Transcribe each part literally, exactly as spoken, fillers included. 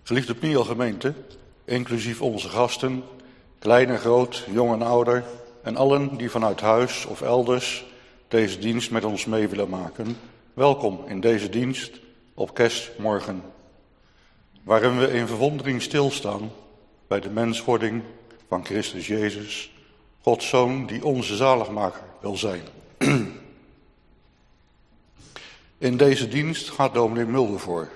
Geliefde Pniel-gemeente, inclusief onze gasten, klein en groot, jong en ouder, en allen die vanuit huis of elders deze dienst met ons mee willen maken, welkom in deze dienst op kerstmorgen, waarin we in verwondering stilstaan bij de menswording van Christus Jezus, Gods Zoon die onze zaligmaker wil zijn. In deze dienst gaat dominee Mulder voor.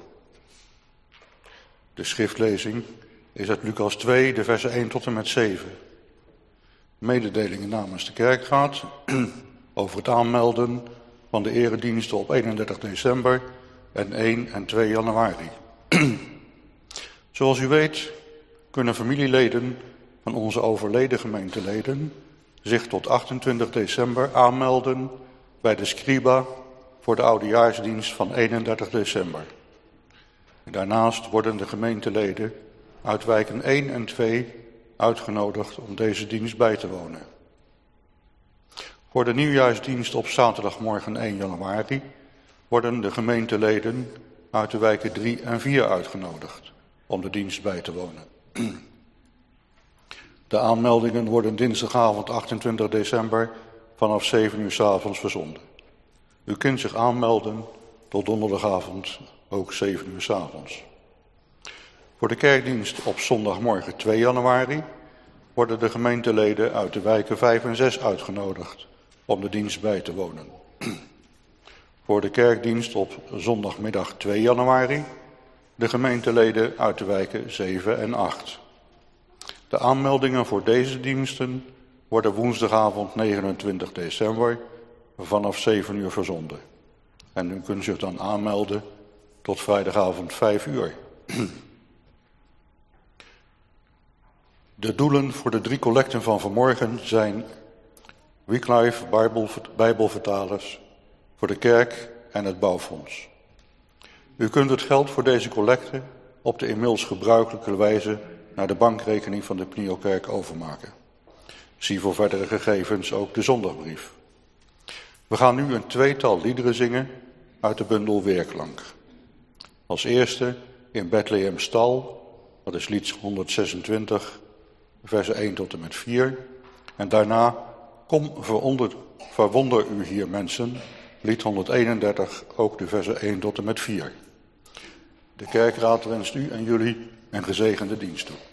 De schriftlezing is uit Lucas twee, de versen één tot en met zeven. Mededelingen namens de kerkraad over het aanmelden van de erediensten op eenendertig december en één en twee januari. Zoals u weet kunnen familieleden van onze overleden gemeenteleden zich tot achtentwintig december aanmelden bij de Scriba voor de oudejaarsdienst van eenendertig december. En daarnaast worden de gemeenteleden uit wijken één en twee uitgenodigd om deze dienst bij te wonen. Voor de nieuwjaarsdienst op zaterdagmorgen één januari worden de gemeenteleden uit de wijken drie en vier uitgenodigd om de dienst bij te wonen. De aanmeldingen worden dinsdagavond achtentwintig december vanaf zeven uur 's avonds verzonden. U kunt zich aanmelden tot donderdagavond ook zeven uur 's avonds. Voor de kerkdienst op zondagmorgen twee januari worden de gemeenteleden uit de wijken vijf en zes uitgenodigd om de dienst bij te wonen. Voor de kerkdienst op zondagmiddag twee januari de gemeenteleden uit de wijken zeven en acht. De aanmeldingen voor deze diensten worden woensdagavond negenentwintig december vanaf zeven uur verzonden. En u kunt zich dan aanmelden tot vrijdagavond vijf uur. De doelen voor de drie collecten van vanmorgen zijn Wycliffe Bijbelvertalers voor de kerk en het bouwfonds. U kunt het geld voor deze collecte op de inmiddels gebruikelijke wijze naar de bankrekening van de Pnielkerk overmaken. Zie voor verdere gegevens ook de zondagbrief. We gaan nu een tweetal liederen zingen uit de bundel Weerklank. Als eerste in Bethlehem Stal, dat is lied honderdzesentwintig, versen één tot en met vier. En daarna Kom veronder, verwonder u hier mensen, lied honderdeenendertig, ook de versen één tot en met vier. De kerkraad wenst u en jullie een gezegende dienst toe.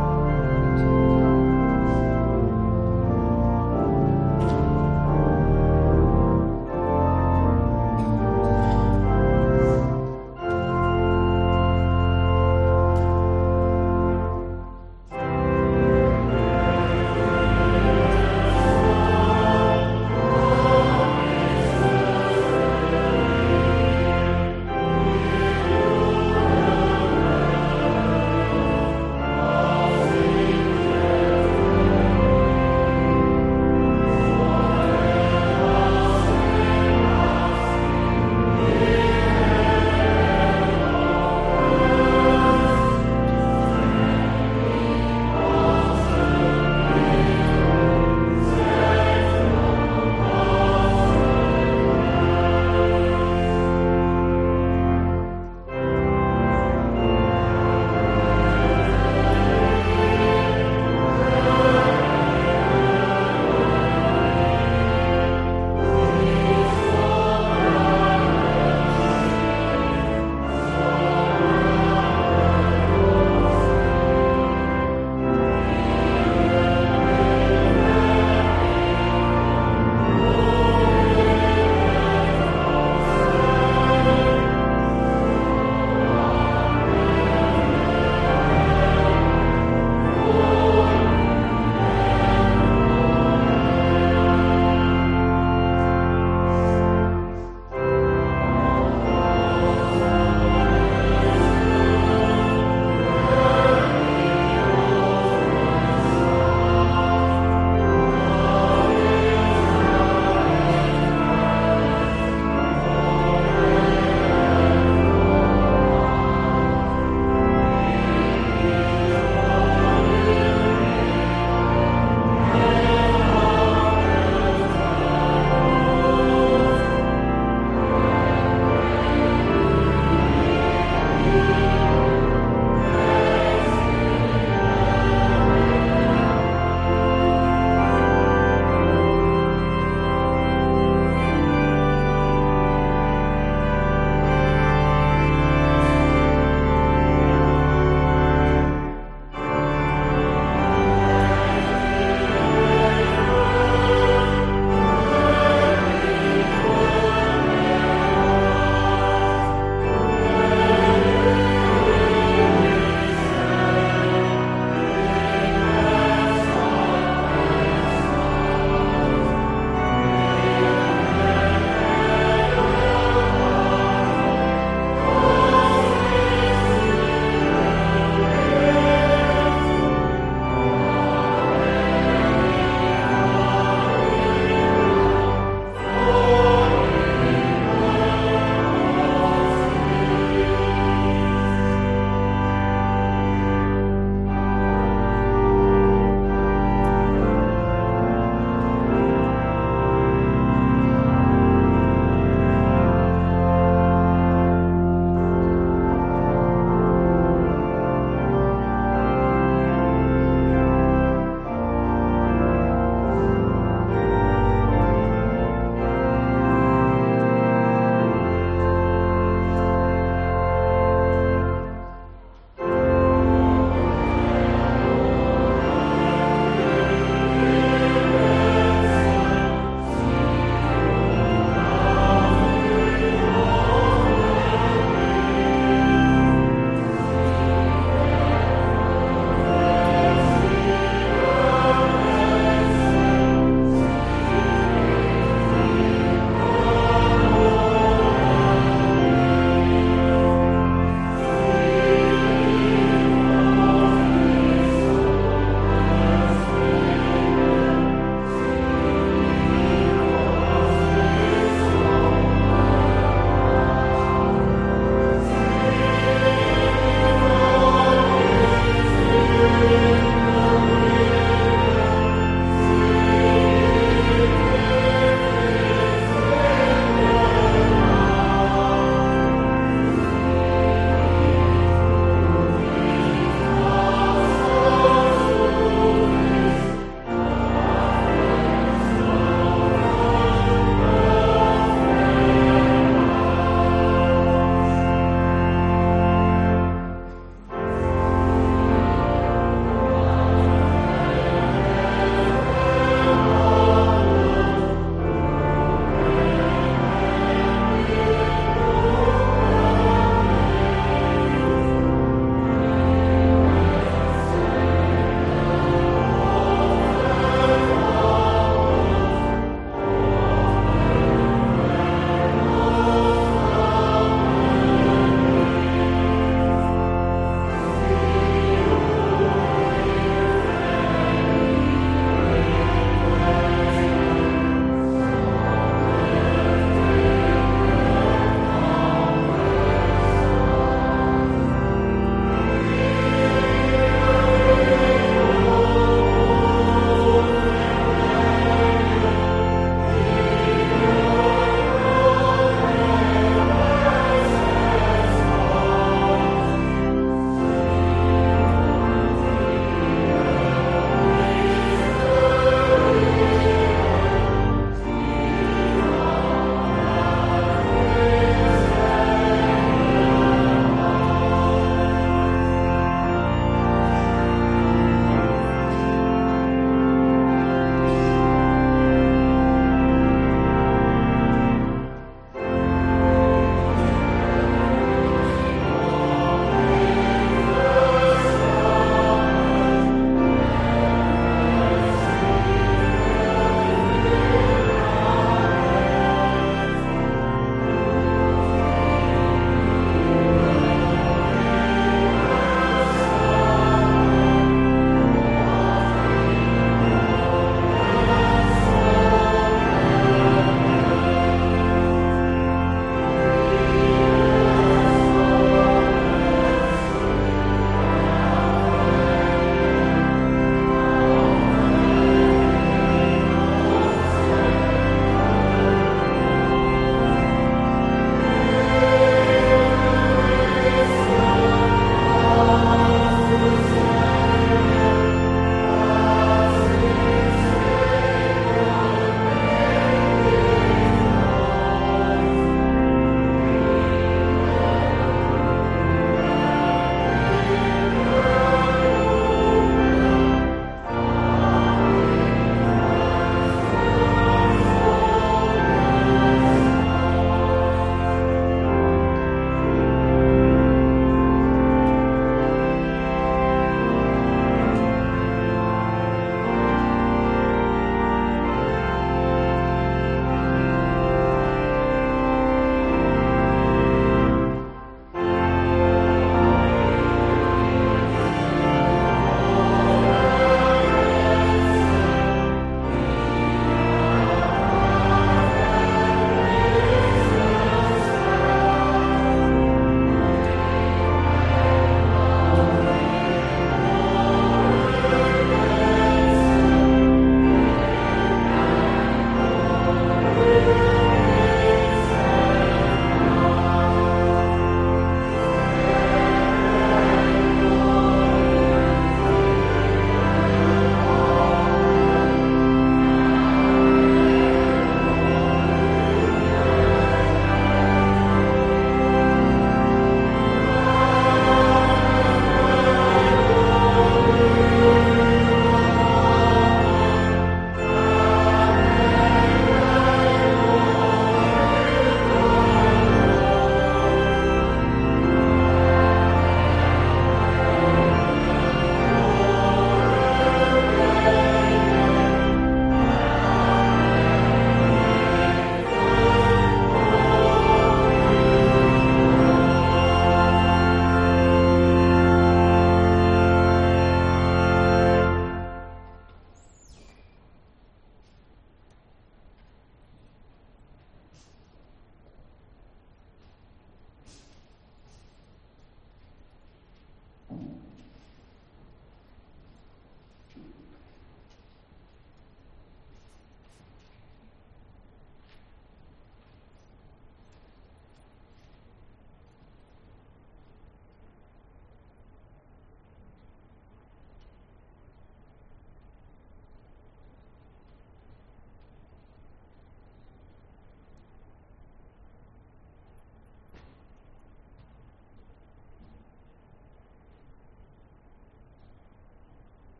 Thank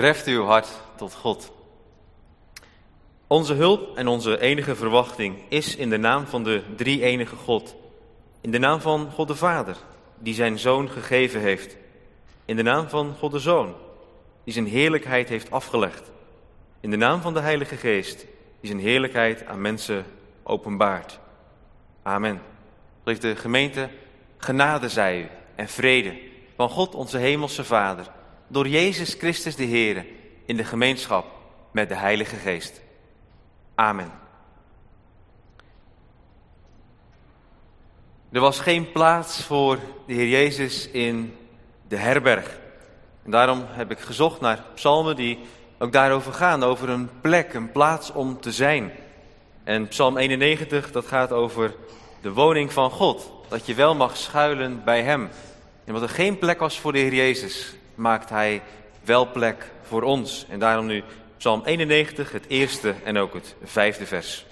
Reft uw hart tot God. Onze hulp en onze enige verwachting is in de naam van de drie-enige God. In de naam van God de Vader, die zijn Zoon gegeven heeft. In de naam van God de Zoon, die zijn heerlijkheid heeft afgelegd. In de naam van de Heilige Geest, die zijn heerlijkheid aan mensen openbaart. Amen. Geeft de gemeente, genade zij u en vrede van God onze hemelse Vader, door Jezus Christus de Heer, in de gemeenschap met de Heilige Geest. Amen. Er was geen plaats voor de Heer Jezus in de herberg. En daarom heb ik gezocht naar psalmen die ook daarover gaan, over een plek, een plaats om te zijn. En psalm eenennegentig, dat gaat over de woning van God, dat je wel mag schuilen bij Hem. En wat er geen plek was voor de Heer Jezus, maakt Hij wel plek voor ons. En daarom nu psalm eenennegentig, het eerste en ook het vijfde vers.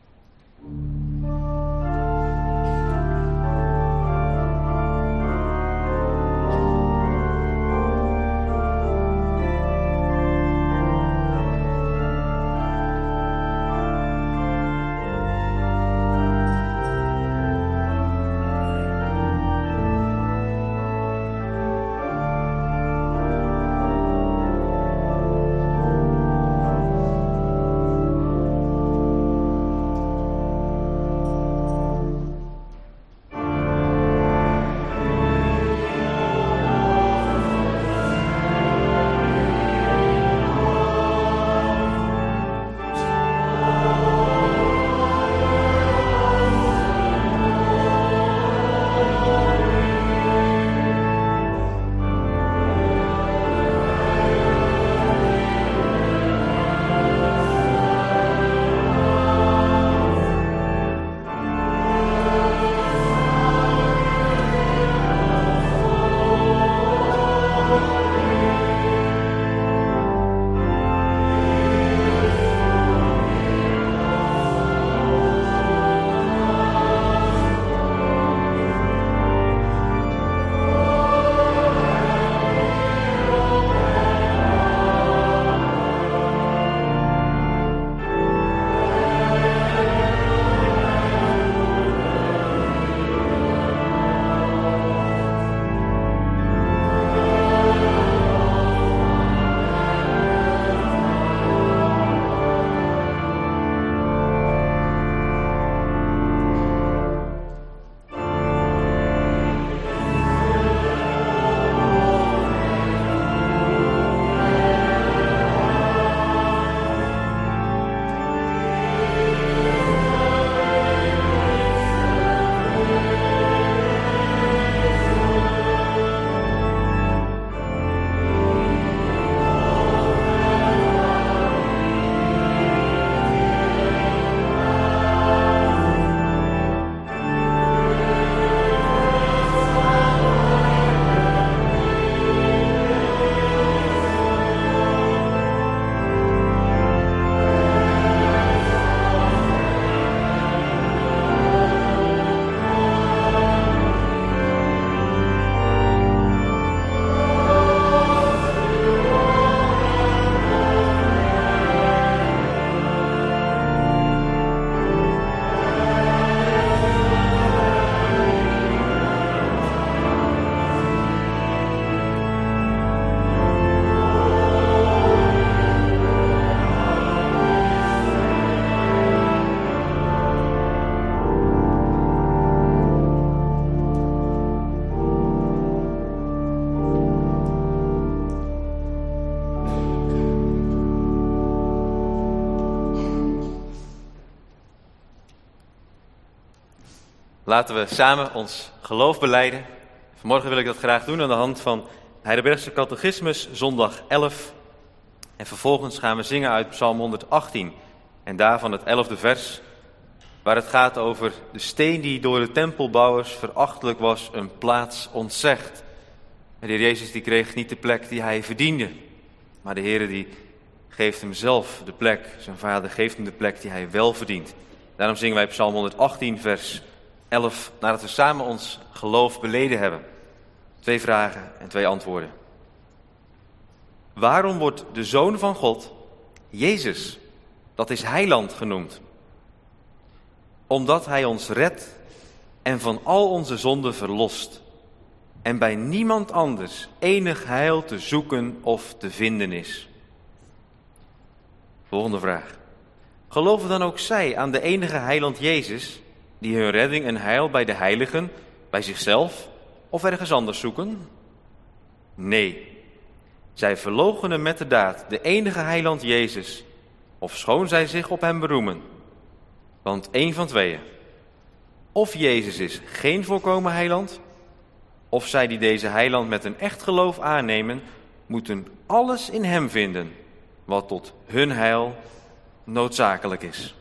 Laten we samen ons geloof belijden. Vanmorgen wil ik dat graag doen aan de hand van Heidelbergse Catechismus, zondag elf. En vervolgens gaan we zingen uit Psalm honderdachttien. En daarvan het elfde vers, waar het gaat over de steen die door de tempelbouwers verachtelijk was, een plaats ontzegd. En de Heer Jezus die kreeg niet de plek die hij verdiende. Maar de Heer die geeft hem zelf de plek. Zijn Vader geeft hem de plek die hij wel verdient. Daarom zingen wij Psalm honderdachttien, vers elf, nadat we samen ons geloof beleden hebben. Twee vragen en twee antwoorden. Waarom wordt de Zoon van God, Jezus, dat is Heiland genoemd? Omdat Hij ons redt en van al onze zonden verlost. En bij niemand anders enig heil te zoeken of te vinden is. Volgende vraag. Geloven dan ook zij aan de enige heiland Jezus, die hun redding en heil bij de heiligen, bij zichzelf of ergens anders zoeken? Nee. Zij verloochenen met de daad de enige heiland Jezus, ofschoon zij zich op hem beroemen. Want één van tweeën. Of Jezus is geen volkomen heiland, of zij die deze heiland met een echt geloof aannemen, moeten alles in hem vinden, wat tot hun heil noodzakelijk is.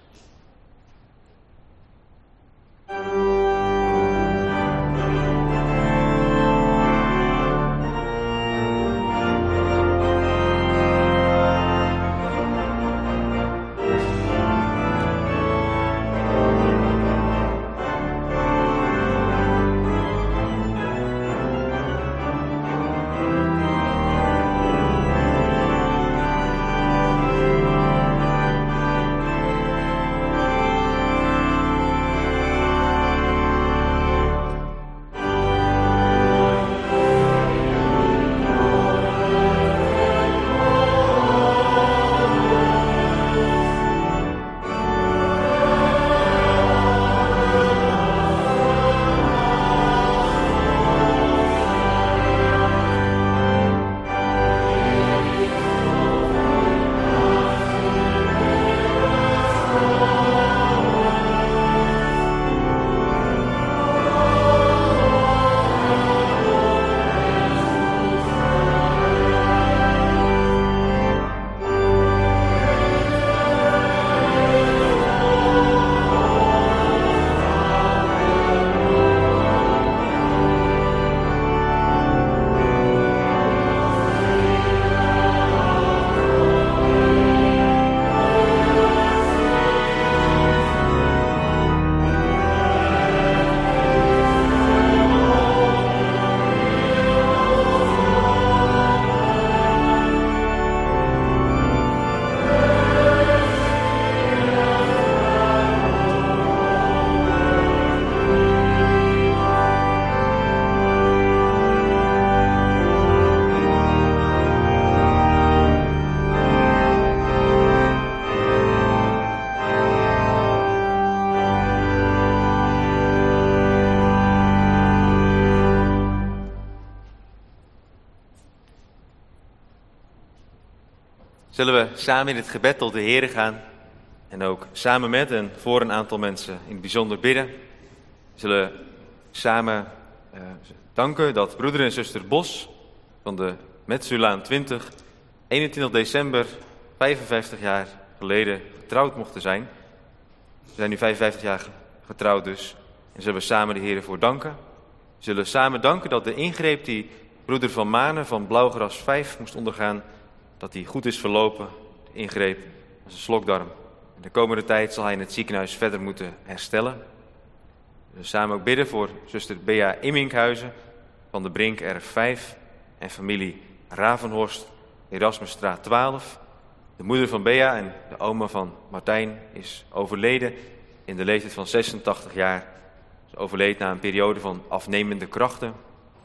Zullen we samen in het gebed tot de Heere gaan en ook samen met en voor een aantal mensen in het bijzonder bidden. We zullen samen uh, danken dat broeder en zuster Bos van de Metsulaan twintig, eenentwintig december, vijfenvijftig jaar geleden getrouwd mochten zijn. Ze zijn nu vijfenvijftig jaar getrouwd dus en zullen we samen de Heere voor danken. We zullen samen danken dat de ingreep die broeder Van Manen van Blauwgras vijf moest ondergaan, dat die goed is verlopen. De ingreep was een slokdarm. In de komende tijd zal hij in het ziekenhuis verder moeten herstellen. We zullen samen ook bidden voor zuster Bea Imminkhuizen van de Brink R vijf en familie Ravenhorst, Erasmusstraat twaalf. De moeder van Bea en de oma van Martijn is overleden in de leeftijd van zesentachtig jaar. Ze overleed na een periode van afnemende krachten.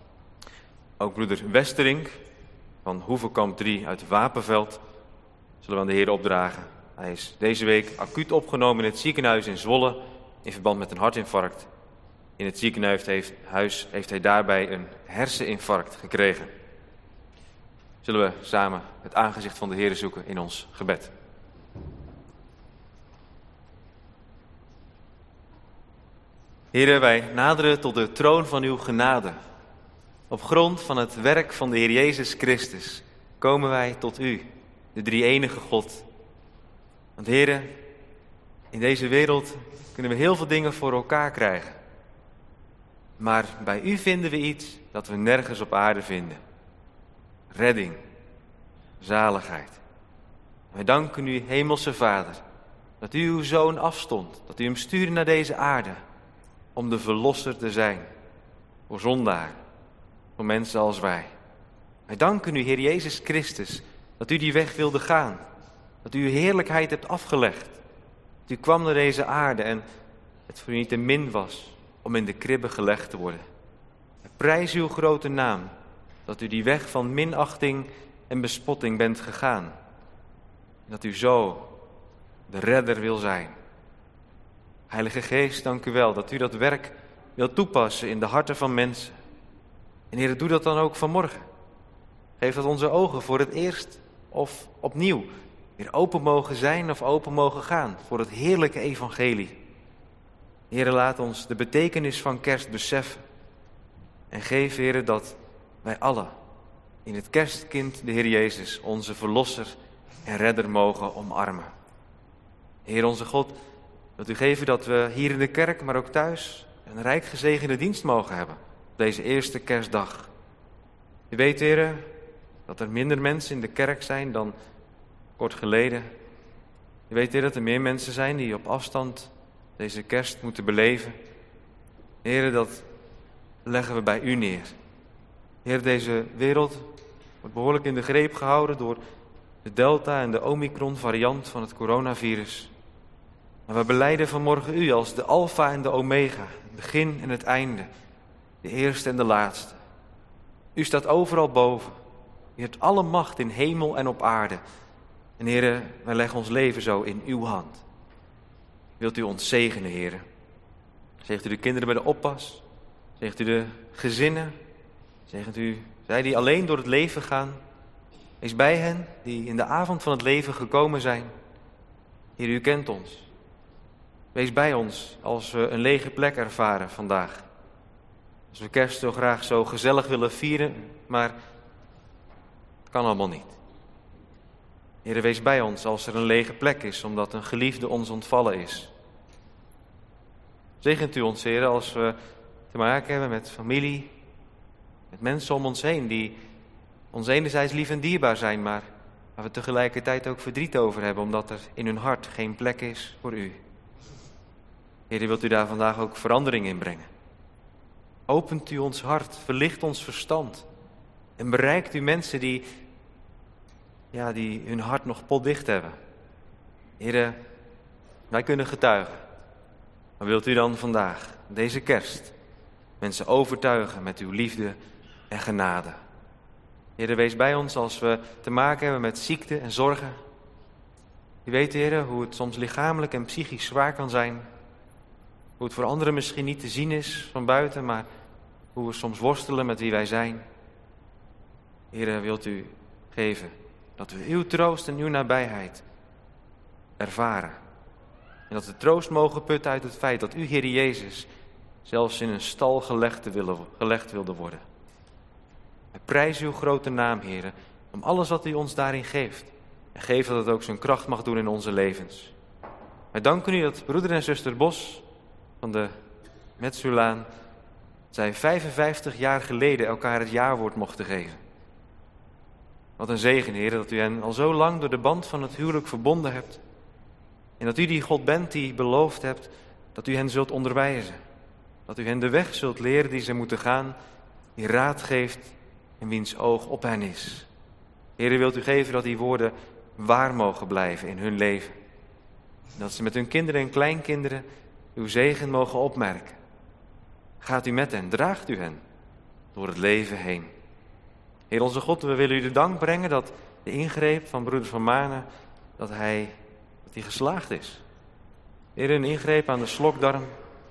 Ook broeder Westerink van Hoevenkamp drie uit Wapenveld zullen we aan de Heer opdragen. Hij is deze week acuut opgenomen in het ziekenhuis in Zwolle in verband met een hartinfarct. In het ziekenhuis heeft, huis heeft hij daarbij een herseninfarct gekregen. Zullen we samen het aangezicht van de Heer zoeken in ons gebed. Heere, wij naderen tot de troon van uw genade. Op grond van het werk van de Heer Jezus Christus komen wij tot u, de drie-enige God. Want Heere, in deze wereld kunnen we heel veel dingen voor elkaar krijgen. Maar bij u vinden we iets dat we nergens op aarde vinden. Redding, zaligheid. Wij danken u, Hemelse Vader, dat u uw Zoon afstond, dat u hem stuurde naar deze aarde om de verlosser te zijn voor zondaren, voor mensen als wij. Wij danken u, Heer Jezus Christus, Dat u die weg wilde gaan. Dat u uw heerlijkheid hebt afgelegd. Dat u kwam naar deze aarde en het voor u niet te min was om in de kribbe gelegd te worden. Prijs uw grote naam, dat u die weg van minachting en bespotting bent gegaan. En dat u zo de redder wil zijn. Heilige Geest, dank u wel dat u dat werk wilt toepassen in de harten van mensen. En Heer, doe dat dan ook vanmorgen. Geef dat onze ogen voor het eerst of opnieuw weer open mogen zijn of open mogen gaan voor het heerlijke evangelie. Heer, laat ons de betekenis van kerst beseffen. En geef, Heer, dat wij allen in het kerstkind, de Heer Jezus, onze verlosser en redder mogen omarmen. Heer onze God, wilt u geven dat we hier in de kerk, maar ook thuis, een rijk gezegende dienst mogen hebben op deze eerste kerstdag. U weet, Heer, dat er minder mensen in de kerk zijn dan kort geleden. U weet, Heer, dat er meer mensen zijn die op afstand deze kerst moeten beleven. Heer, dat leggen we bij u neer. Heer, deze wereld wordt behoorlijk in de greep gehouden door de Delta en de Omicron variant van het coronavirus. Maar we belijden vanmorgen u als de Alfa en de Omega, het begin en het einde, de eerste en de laatste. U staat overal boven. U hebt alle macht in hemel en op aarde. En Heer, wij leggen ons leven zo in uw hand. Wilt u ons zegenen, Heer? Zegent u de kinderen bij de oppas? Zegent u de gezinnen? Zegent u zij die alleen door het leven gaan? Wees bij hen die in de avond van het leven gekomen zijn. Heer, u kent ons. Wees bij ons als we een lege plek ervaren vandaag. Als we kerst zo graag zo gezellig willen vieren, maar het kan allemaal niet. Heer, wees bij ons als er een lege plek is, omdat een geliefde ons ontvallen is. Zegent u ons, Heer, als we te maken hebben met familie, met mensen om ons heen die ons enerzijds lief en dierbaar zijn, maar waar we tegelijkertijd ook verdriet over hebben, omdat er in hun hart geen plek is voor u. Heer, wilt u daar vandaag ook verandering in brengen? Opent u ons hart, verlicht ons verstand en bereikt u mensen die, ja, die hun hart nog potdicht hebben. Heer, wij kunnen getuigen. Maar wilt u dan vandaag, deze kerst, mensen overtuigen met uw liefde en genade? Heer, wees bij ons als we te maken hebben met ziekte en zorgen. U weet, Heer, hoe het soms lichamelijk en psychisch zwaar kan zijn. Hoe het voor anderen misschien niet te zien is van buiten, maar hoe we soms worstelen met wie wij zijn. Heer, wilt u geven dat we uw troost en uw nabijheid ervaren. En dat we troost mogen putten uit het feit dat u, Heer Jezus, zelfs in een stal gelegd, te willen, gelegd wilde worden. We prijzen uw grote naam, Heer, om alles wat u ons daarin geeft. En geef dat het ook zijn kracht mag doen in onze levens. Wij danken u dat broeder en zuster Bos van de Metsulaan, zij vijfenvijftig jaar geleden elkaar het jaarwoord mochten geven. Wat een zegen, Heer, dat u hen al zo lang door de band van het huwelijk verbonden hebt. En dat u die God bent die beloofd hebt dat u hen zult onderwijzen. Dat u hen de weg zult leren die ze moeten gaan, die raad geeft en wiens oog op hen is. Heer, wilt u geven dat die woorden waar mogen blijven in hun leven. En dat ze met hun kinderen en kleinkinderen uw zegen mogen opmerken. Gaat u met hen, draagt u hen door het leven heen. Heer onze God, we willen u de dank brengen dat de ingreep van broeder Van Manen, dat hij, dat hij geslaagd is. Heer, een ingreep aan de slokdarm.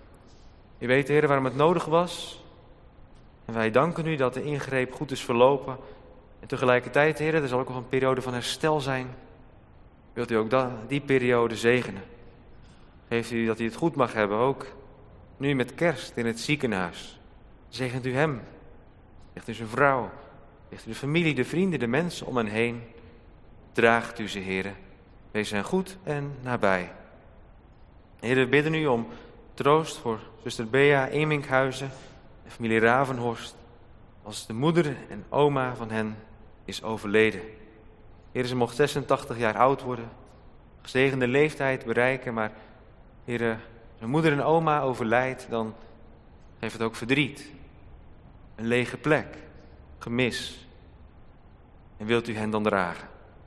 U weet, Heer, waarom het nodig was. En wij danken u dat de ingreep goed is verlopen. En tegelijkertijd, Heer, er zal ook nog een periode van herstel zijn. Wilt u ook da- die periode zegenen? Geeft u dat hij het goed mag hebben, ook nu met kerst in het ziekenhuis. Zegent u hem, zegt u zijn vrouw, zegt u de familie, de vrienden, de mensen om hen heen. Draagt u ze, Heer. Wees hen goed en nabij. Heer, we bidden u om troost voor zuster Bea Eminkhuizen en familie Ravenhorst, als de moeder en oma van hen is overleden. Heer, ze mocht zesentachtig jaar oud worden, gezegende leeftijd bereiken, maar Heer, als een moeder en oma overlijdt, dan geeft het ook verdriet. Een lege plek, gemis. En wilt u hen dan dragen?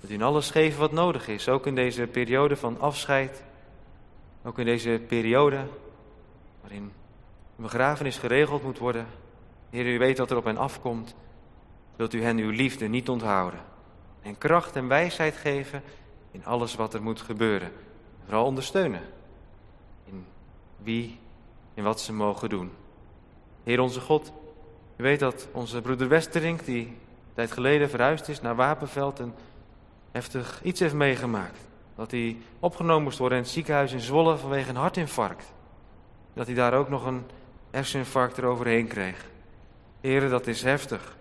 Dat u in alles geeft wat nodig is, ook in deze periode van afscheid. Ook in deze periode waarin een begrafenis geregeld moet worden. Heer, u weet wat er op hen afkomt. Wilt u hen uw liefde niet onthouden. En kracht en wijsheid geven in alles wat er moet gebeuren. Vooral ondersteunen in wie en wat ze mogen doen. Heer onze God, u weet dat onze broeder Westerink, die een tijd geleden verhuisd is naar Wapenveld en heftig iets heeft meegemaakt. Dat hij opgenomen moest worden in het ziekenhuis in Zwolle vanwege een hartinfarct. Dat hij daar ook nog een herseninfarct eroverheen kreeg. Heer, dat is heftig.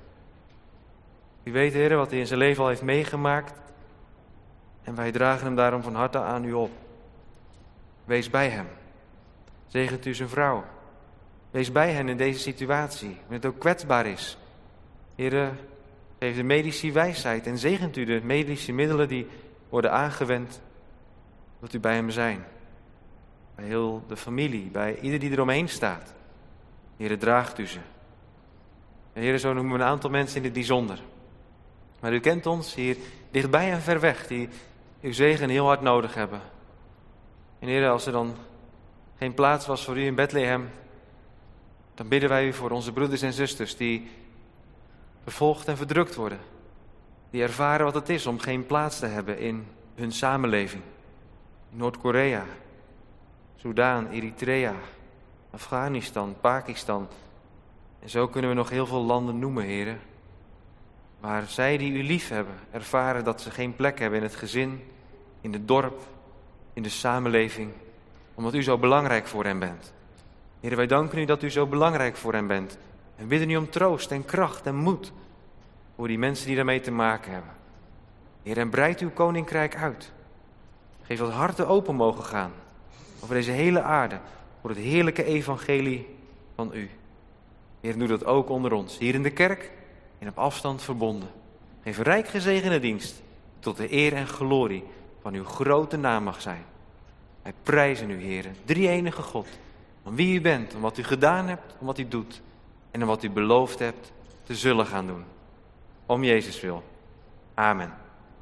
U weet, Heer, wat hij in zijn leven al heeft meegemaakt. En wij dragen hem daarom van harte aan u op. Wees bij hem. Zegent u zijn vrouw. Wees bij hen in deze situatie, wanneer het ook kwetsbaar is. Heer, geef de medici wijsheid en zegent u de medische middelen die worden aangewend. Wilt u bij hem zijn. Bij heel de familie, bij ieder die eromheen staat. Heer, draagt u ze. Heer, zo noemen we een aantal mensen in het bijzonder. Maar u kent ons hier dichtbij en ver weg, die uw zegen heel hard nodig hebben. En Heer, als er dan geen plaats was voor u in Bethlehem, dan bidden wij u voor onze broeders en zusters die vervolgd en verdrukt worden. Die ervaren wat het is om geen plaats te hebben in hun samenleving. In Noord-Korea, Soudaan, Eritrea, Afghanistan, Pakistan. En zo kunnen we nog heel veel landen noemen, heren. Waar zij die u lief hebben, ervaren dat ze geen plek hebben in het gezin, in het dorp, in de samenleving. Omdat u zo belangrijk voor hen bent. Heren, wij danken u dat u zo belangrijk voor hen bent. En bidden u om troost en kracht en moed voor die mensen die daarmee te maken hebben. Heer, en breid uw koninkrijk uit. Geef dat harten open mogen gaan over deze hele aarde voor het heerlijke evangelie van u. Heer, doe dat ook onder ons, hier in de kerk en op afstand verbonden. Geef een rijk gezegende dienst tot de eer en glorie van uw grote naam mag zijn. Wij prijzen u, Heer, drie enige God, om wie u bent, om wat u gedaan hebt, om wat u doet en om wat u beloofd hebt te zullen gaan doen. Om Jezus wil. Amen.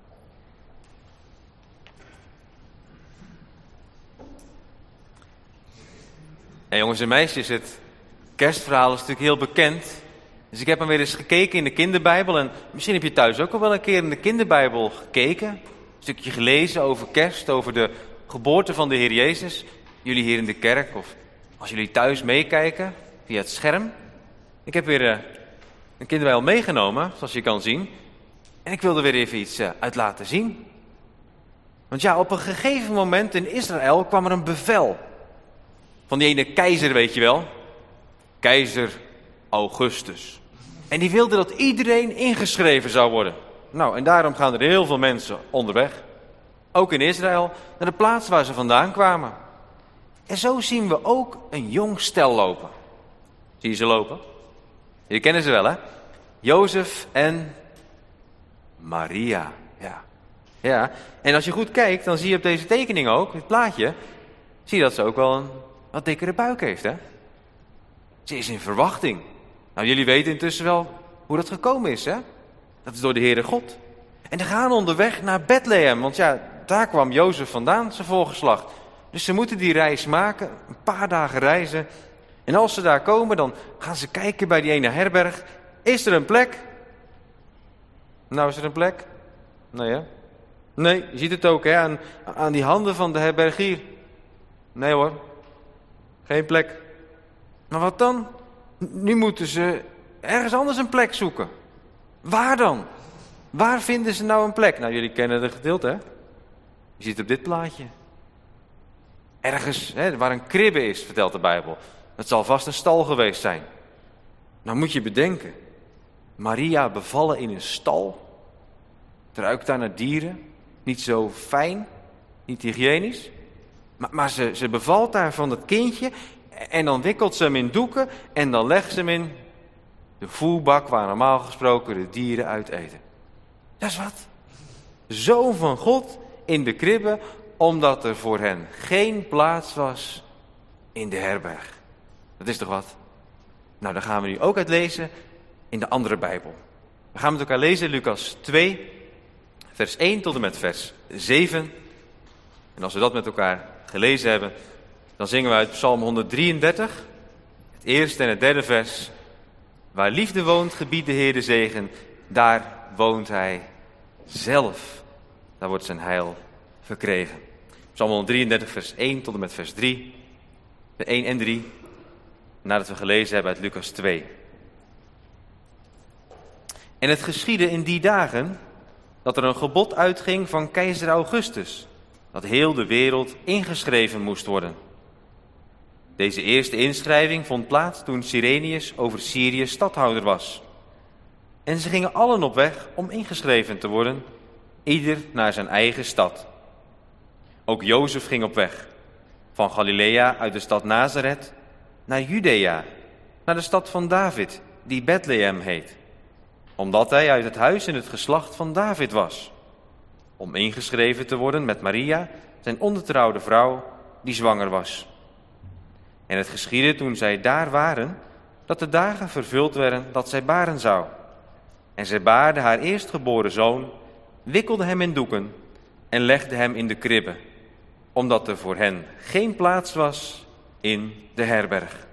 Hey jongens en meisjes, het kerstverhaal is natuurlijk heel bekend. Dus ik heb hem weer eens gekeken in de kinderbijbel. En misschien heb je thuis ook al wel een keer in de kinderbijbel gekeken. Een stukje gelezen over kerst, over de geboorte van de Heer Jezus. Jullie hier in de kerk of als jullie thuis meekijken via het scherm. Ik heb weer uh, een kinderbijbel meegenomen, zoals je kan zien. En ik wil er weer even iets uh, uit laten zien. Want ja, op een gegeven moment in Israël kwam er een bevel. Van die ene keizer, weet je wel. Keizer Augustus. En die wilde dat iedereen ingeschreven zou worden. Nou, en daarom gaan er heel veel mensen onderweg. Ook in Israël, naar de plaats waar ze vandaan kwamen. En zo zien we ook een jong stel lopen. Zie je ze lopen? Je kennen ze wel, hè? Jozef en Maria. Ja. Ja. En als je goed kijkt, dan zie je op deze tekening ook, het plaatje, zie je dat ze ook wel een wat dikkere buik heeft, hè? Ze is in verwachting. Nou, jullie weten intussen wel hoe dat gekomen is, hè? Dat is door de Heere God. En ze gaan onderweg naar Bethlehem, want ja, daar kwam Jozef vandaan, zijn voorgeslacht. Dus ze moeten die reis maken, een paar dagen reizen. En als ze daar komen, dan gaan ze kijken bij die ene herberg. Is er een plek? Nou, is er een plek? Nee, hè? Nee, je ziet het ook, hè, aan, aan die handen van de herbergier. Nee hoor, geen plek. Maar wat dan? Nu moeten ze ergens anders een plek zoeken. Waar dan? Waar vinden ze nou een plek? Nou, jullie kennen het gedeelte, hè? Je ziet het op dit plaatje. Ergens, hè, waar een kribbe is, vertelt de Bijbel. Dat zal vast een stal geweest zijn. Nou moet je bedenken. Maria bevallen in een stal. Het ruikt daar naar dieren. Niet zo fijn. Niet hygiënisch. Maar, maar ze, ze bevalt daar van dat kindje. En dan wikkelt ze hem in doeken. En dan legt ze hem in de voerbak waar normaal gesproken de dieren uit eten. Dat is wat. Zoon van God in de kribbe. Omdat er voor hen geen plaats was in de herberg. Dat is toch wat? Nou, daar gaan we nu ook uit lezen in de andere Bijbel. We gaan met elkaar lezen Lucas twee, vers één tot en met vers zeven. En als we dat met elkaar gelezen hebben, dan zingen we uit Psalm honderddrieëndertig, het eerste en het derde vers. Waar liefde woont, gebiedt de Heer de zegen, daar woont hij zelf. Daar wordt zijn heil verkregen. Psalm honderddrieëndertig, vers één tot en met vers drie. De één en drie, nadat we gelezen hebben uit Lucas twee. En het geschiedde in die dagen dat er een gebod uitging van keizer Augustus, dat heel de wereld ingeschreven moest worden. Deze eerste inschrijving vond plaats toen Cyrenius over Syrië stadhouder was. En ze gingen allen op weg om ingeschreven te worden, ieder naar zijn eigen stad. Ook Jozef ging op weg, van Galilea uit de stad Nazareth naar Judea, naar de stad van David, die Bethlehem heet, omdat hij uit het huis en het geslacht van David was, om ingeschreven te worden met Maria, zijn ongetrouwde vrouw, die zwanger was. En het geschiedde toen zij daar waren, dat de dagen vervuld werden dat zij baren zou. En zij baarde haar eerstgeboren zoon, wikkelde hem in doeken en legde hem in de kribbe, omdat er voor hen geen plaats was in de herberg.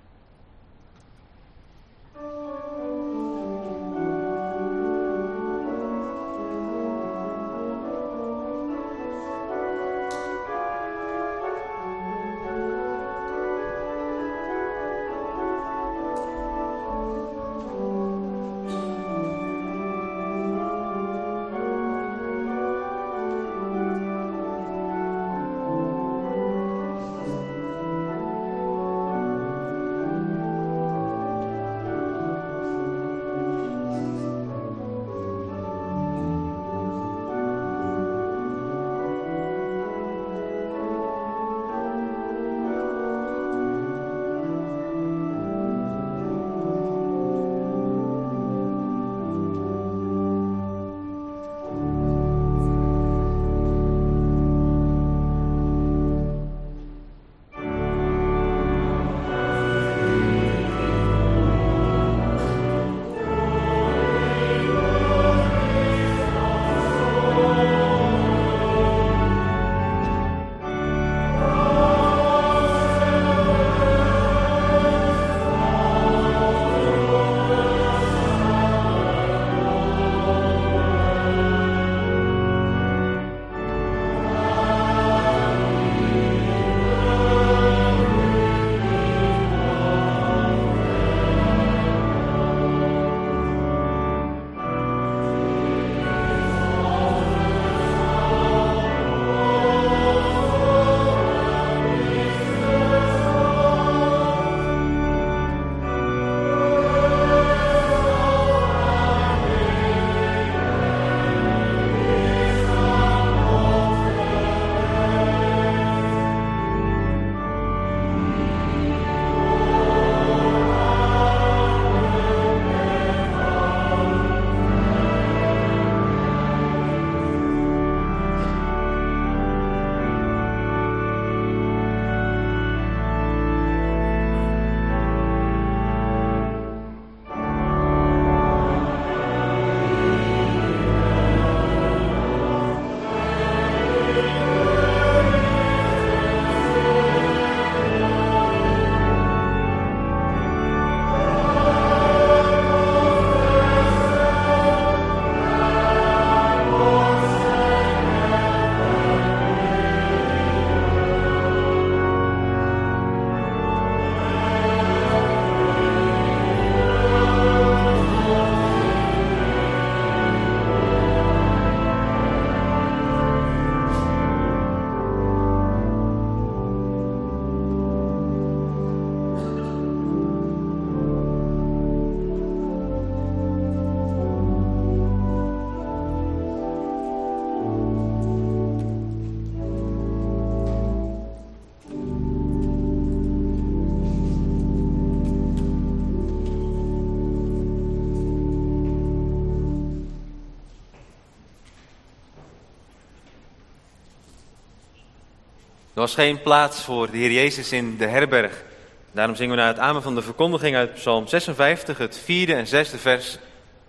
Er was geen plaats voor de Heer Jezus in de herberg. Daarom zingen we naar het amen van de verkondiging uit Psalm zesenvijftig, het vierde en zesde vers.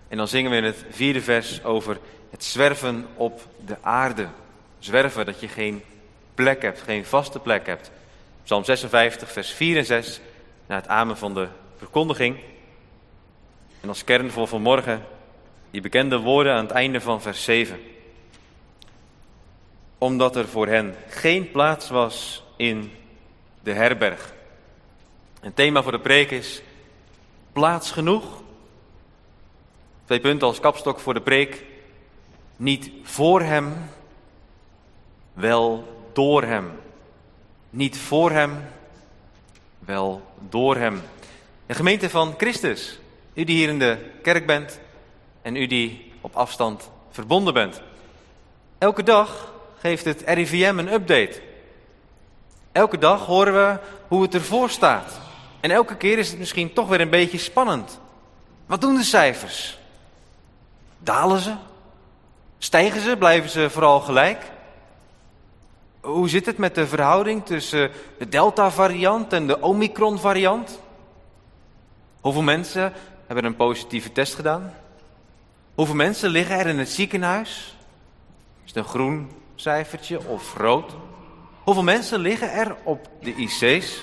En dan zingen we in het vierde vers over het zwerven op de aarde. Zwerven, dat je geen plek hebt, geen vaste plek hebt. Psalm zesenvijftig, vers vier en zes, na het amen van de verkondiging. En als kern voor vanmorgen die bekende woorden aan het einde van vers zeven. Omdat er voor hen geen plaats was in de herberg. Een thema voor de preek is plaats genoeg. Twee punten als kapstok voor de preek. Niet voor hem, wel door hem. Niet voor hem, wel door hem. De gemeente van Christus. U die hier in de kerk bent en u die op afstand verbonden bent. Elke dag geeft het R I V M een update. Elke dag horen we hoe het ervoor staat. En elke keer is het misschien toch weer een beetje spannend. Wat doen de cijfers? Dalen ze? Stijgen ze? Blijven ze vooral gelijk? Hoe zit het met de verhouding tussen de Delta-variant en de Omicron-variant? Hoeveel mensen hebben een positieve test gedaan? Hoeveel mensen liggen er in het ziekenhuis? Is het een groen cijfertje of rood? Hoeveel mensen liggen er op de I C's?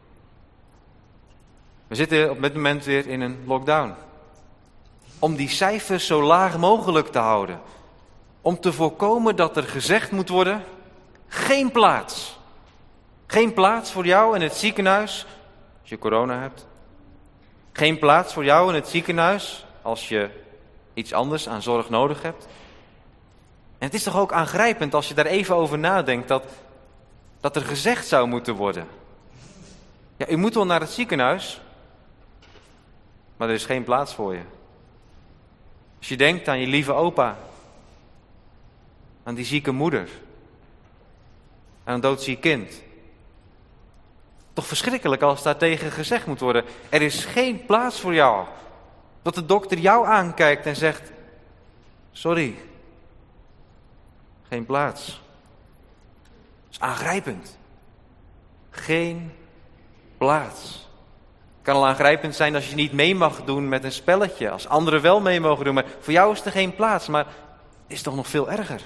We zitten op dit moment weer in een lockdown. Om die cijfers zo laag mogelijk te houden. Om te voorkomen dat er gezegd moet worden, geen plaats. Geen plaats voor jou in het ziekenhuis als je corona hebt. Geen plaats voor jou in het ziekenhuis als je iets anders aan zorg nodig hebt. En het is toch ook aangrijpend als je daar even over nadenkt dat, dat er gezegd zou moeten worden. Ja, u moet wel naar het ziekenhuis, maar er is geen plaats voor je. Als je denkt aan je lieve opa, aan die zieke moeder, aan een doodziek kind. Toch verschrikkelijk als daartegen gezegd moet worden, er is geen plaats voor jou. Dat de dokter jou aankijkt en zegt, sorry, geen plaats. Dat is aangrijpend. Geen plaats. Het kan al aangrijpend zijn als je niet mee mag doen met een spelletje. Als anderen wel mee mogen doen. Maar voor jou is er geen plaats. Maar het is toch nog veel erger.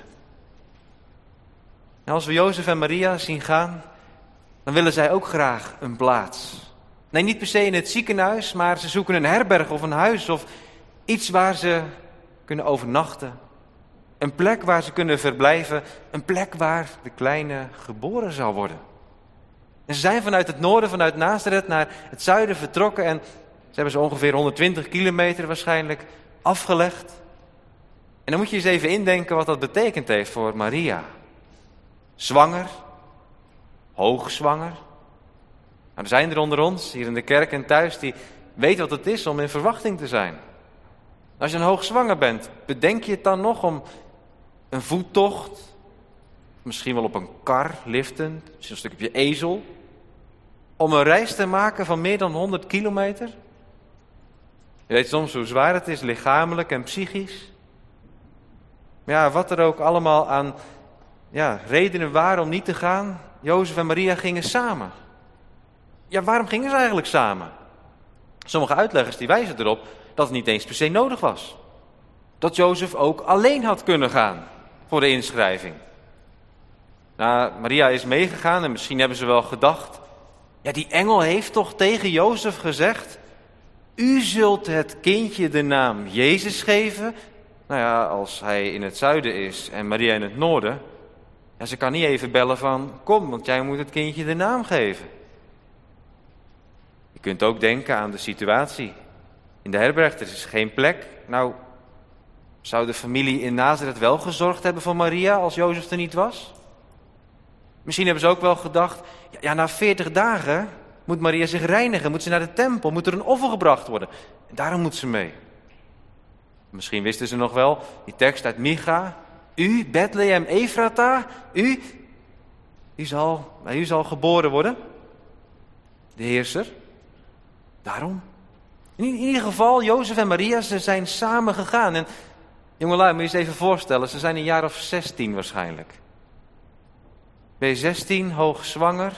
En als we Jozef en Maria zien gaan, dan willen zij ook graag een plaats. Nee, niet per se in het ziekenhuis, maar ze zoeken een herberg of een huis of iets waar ze kunnen overnachten. Een plek waar ze kunnen verblijven, een plek waar de kleine geboren zal worden. En ze zijn vanuit het noorden, vanuit Nazareth naar het zuiden vertrokken en ze hebben zo ongeveer honderdtwintig kilometer waarschijnlijk afgelegd. En dan moet je eens even indenken wat dat betekend heeft voor Maria. Zwanger, hoogzwanger. Nou, er zijn er onder ons, hier in de kerk en thuis, die weten wat het is om in verwachting te zijn. Als je een hoogzwanger bent, bedenk je het dan nog om een voettocht, misschien wel op een kar, liftend, misschien een stuk op je ezel, om een reis te maken van meer dan honderd kilometer? Je weet soms hoe zwaar het is, lichamelijk en psychisch. Maar ja, wat er ook allemaal aan ja, redenen waren om niet te gaan, Jozef en Maria gingen samen. Ja, waarom gingen ze eigenlijk samen? Sommige uitleggers die wijzen erop dat het niet eens per se nodig was. Dat Jozef ook alleen had kunnen gaan voor de inschrijving. Nou, Maria is meegegaan en misschien hebben ze wel gedacht, ja, die engel heeft toch tegen Jozef gezegd, u zult het kindje de naam Jezus geven. Nou ja, als hij in het zuiden is en Maria in het noorden, ja, ze kan niet even bellen van, kom, want jij moet het kindje de naam geven. Je kunt ook denken aan de situatie in de herberg, er is geen plek. Nou, zou de familie in Nazareth wel gezorgd hebben voor Maria als Jozef er niet was? Misschien hebben ze ook wel gedacht, ja, ja na veertig dagen moet Maria zich reinigen, moet ze naar de tempel, moet er een offer gebracht worden. En daarom moet ze mee. Misschien wisten ze nog wel, die tekst uit Micha, u, Bethlehem Ephrata, u, u zal, u zal geboren worden, de heerser. Daarom. In, in ieder geval, Jozef en Maria, ze zijn samen gegaan. En jongelui, moet je eens even voorstellen, ze zijn een jaar of zestien waarschijnlijk. Ben je zestien, hoogzwanger,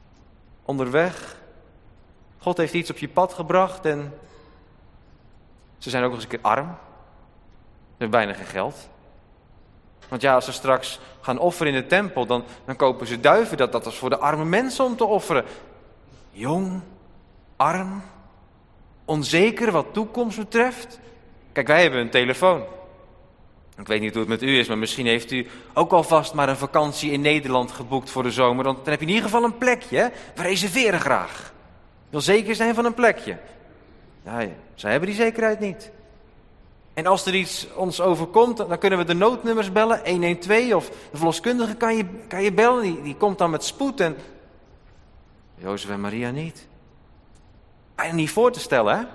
onderweg. God heeft iets op je pad gebracht en Ze zijn ook nog eens een keer arm. Ze hebben bijna geen geld. Want ja, als ze straks gaan offeren in de tempel, dan, dan kopen ze duiven. Dat, dat is voor de arme mensen om te offeren. Jong, arm, onzeker wat toekomst betreft. Kijk, wij hebben een telefoon. Ik weet niet hoe het met u is, maar misschien heeft u ook alvast maar een vakantie in Nederland geboekt voor de zomer. Dan heb je in ieder geval een plekje, hè? We reserveren graag. Je wil zeker zijn van een plekje. Ja, zij hebben die zekerheid niet. En als er iets ons overkomt, dan kunnen we de noodnummers bellen, een een twee, of de verloskundige kan je, kan je bellen, die, die komt dan met spoed. En Jozef en Maria niet. Bijna niet voor te stellen, hè?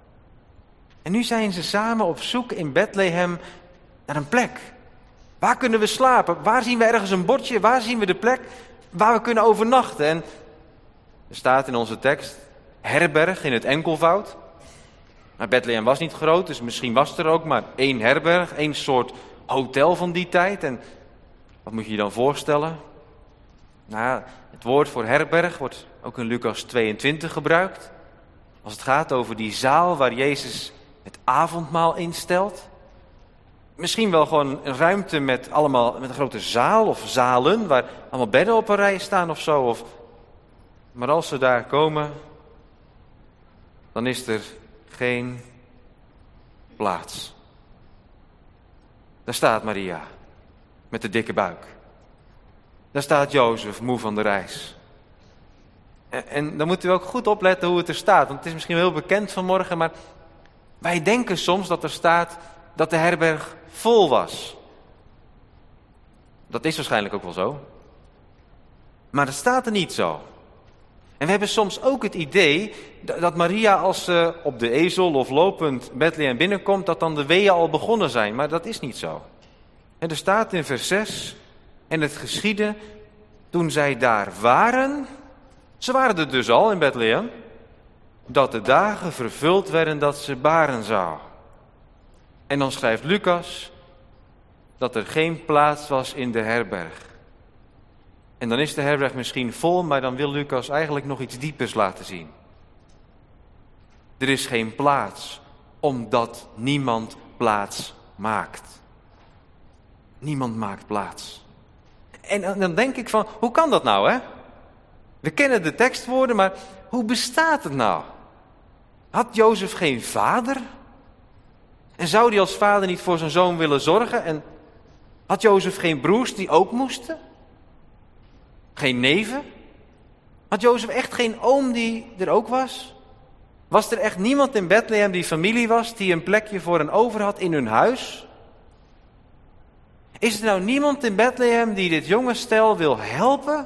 En nu zijn ze samen op zoek in Bethlehem naar een plek. Waar kunnen we slapen? Waar zien we ergens een bordje? Waar zien we de plek waar we kunnen overnachten? En er staat in onze tekst herberg in het enkelvoud. Maar Bethlehem was niet groot, dus misschien was er ook maar één herberg, één soort hotel van die tijd. En wat moet je je dan voorstellen? Nou ja, het woord voor herberg wordt ook in Lucas tweeëntwintig gebruikt. Als het gaat over die zaal waar Jezus het avondmaal instelt. Misschien wel gewoon een ruimte met, allemaal, met een grote zaal of zalen waar allemaal bedden op een rij staan of zo. Of... Maar als ze daar komen, dan is er geen plaats. Daar staat Maria met de dikke buik. Daar staat Jozef moe van de reis. En, en dan moet u ook goed opletten hoe het er staat. Want het is misschien heel bekend vanmorgen, maar wij denken soms dat er staat dat de herberg vol was. Dat is waarschijnlijk ook wel zo. Maar dat staat er niet zo. En we hebben soms ook het idee dat Maria, als ze op de ezel of lopend Bethlehem binnenkomt, dat dan de weeën al begonnen zijn. Maar dat is niet zo. En er staat in vers zes, en het geschiedde toen zij daar waren, ze waren er dus al in Bethlehem, dat de dagen vervuld werden dat ze baren zou. En dan schrijft Lucas dat er geen plaats was in de herberg. En dan is de herberg misschien vol, maar dan wil Lucas eigenlijk nog iets diepers laten zien. Er is geen plaats, omdat niemand plaats maakt. Niemand maakt plaats. En dan denk ik van, hoe kan dat nou, hè? We kennen de tekstwoorden, maar hoe bestaat het nou? Had Jozef geen vader? En zou hij als vader niet voor zijn zoon willen zorgen? En had Jozef geen broers die ook moesten? Geen neven? Had Jozef echt geen oom die er ook was? Was er echt niemand in Bethlehem die familie was, die een plekje voor hen over had in hun huis? Is er nou niemand in Bethlehem die dit jonge stel wil helpen?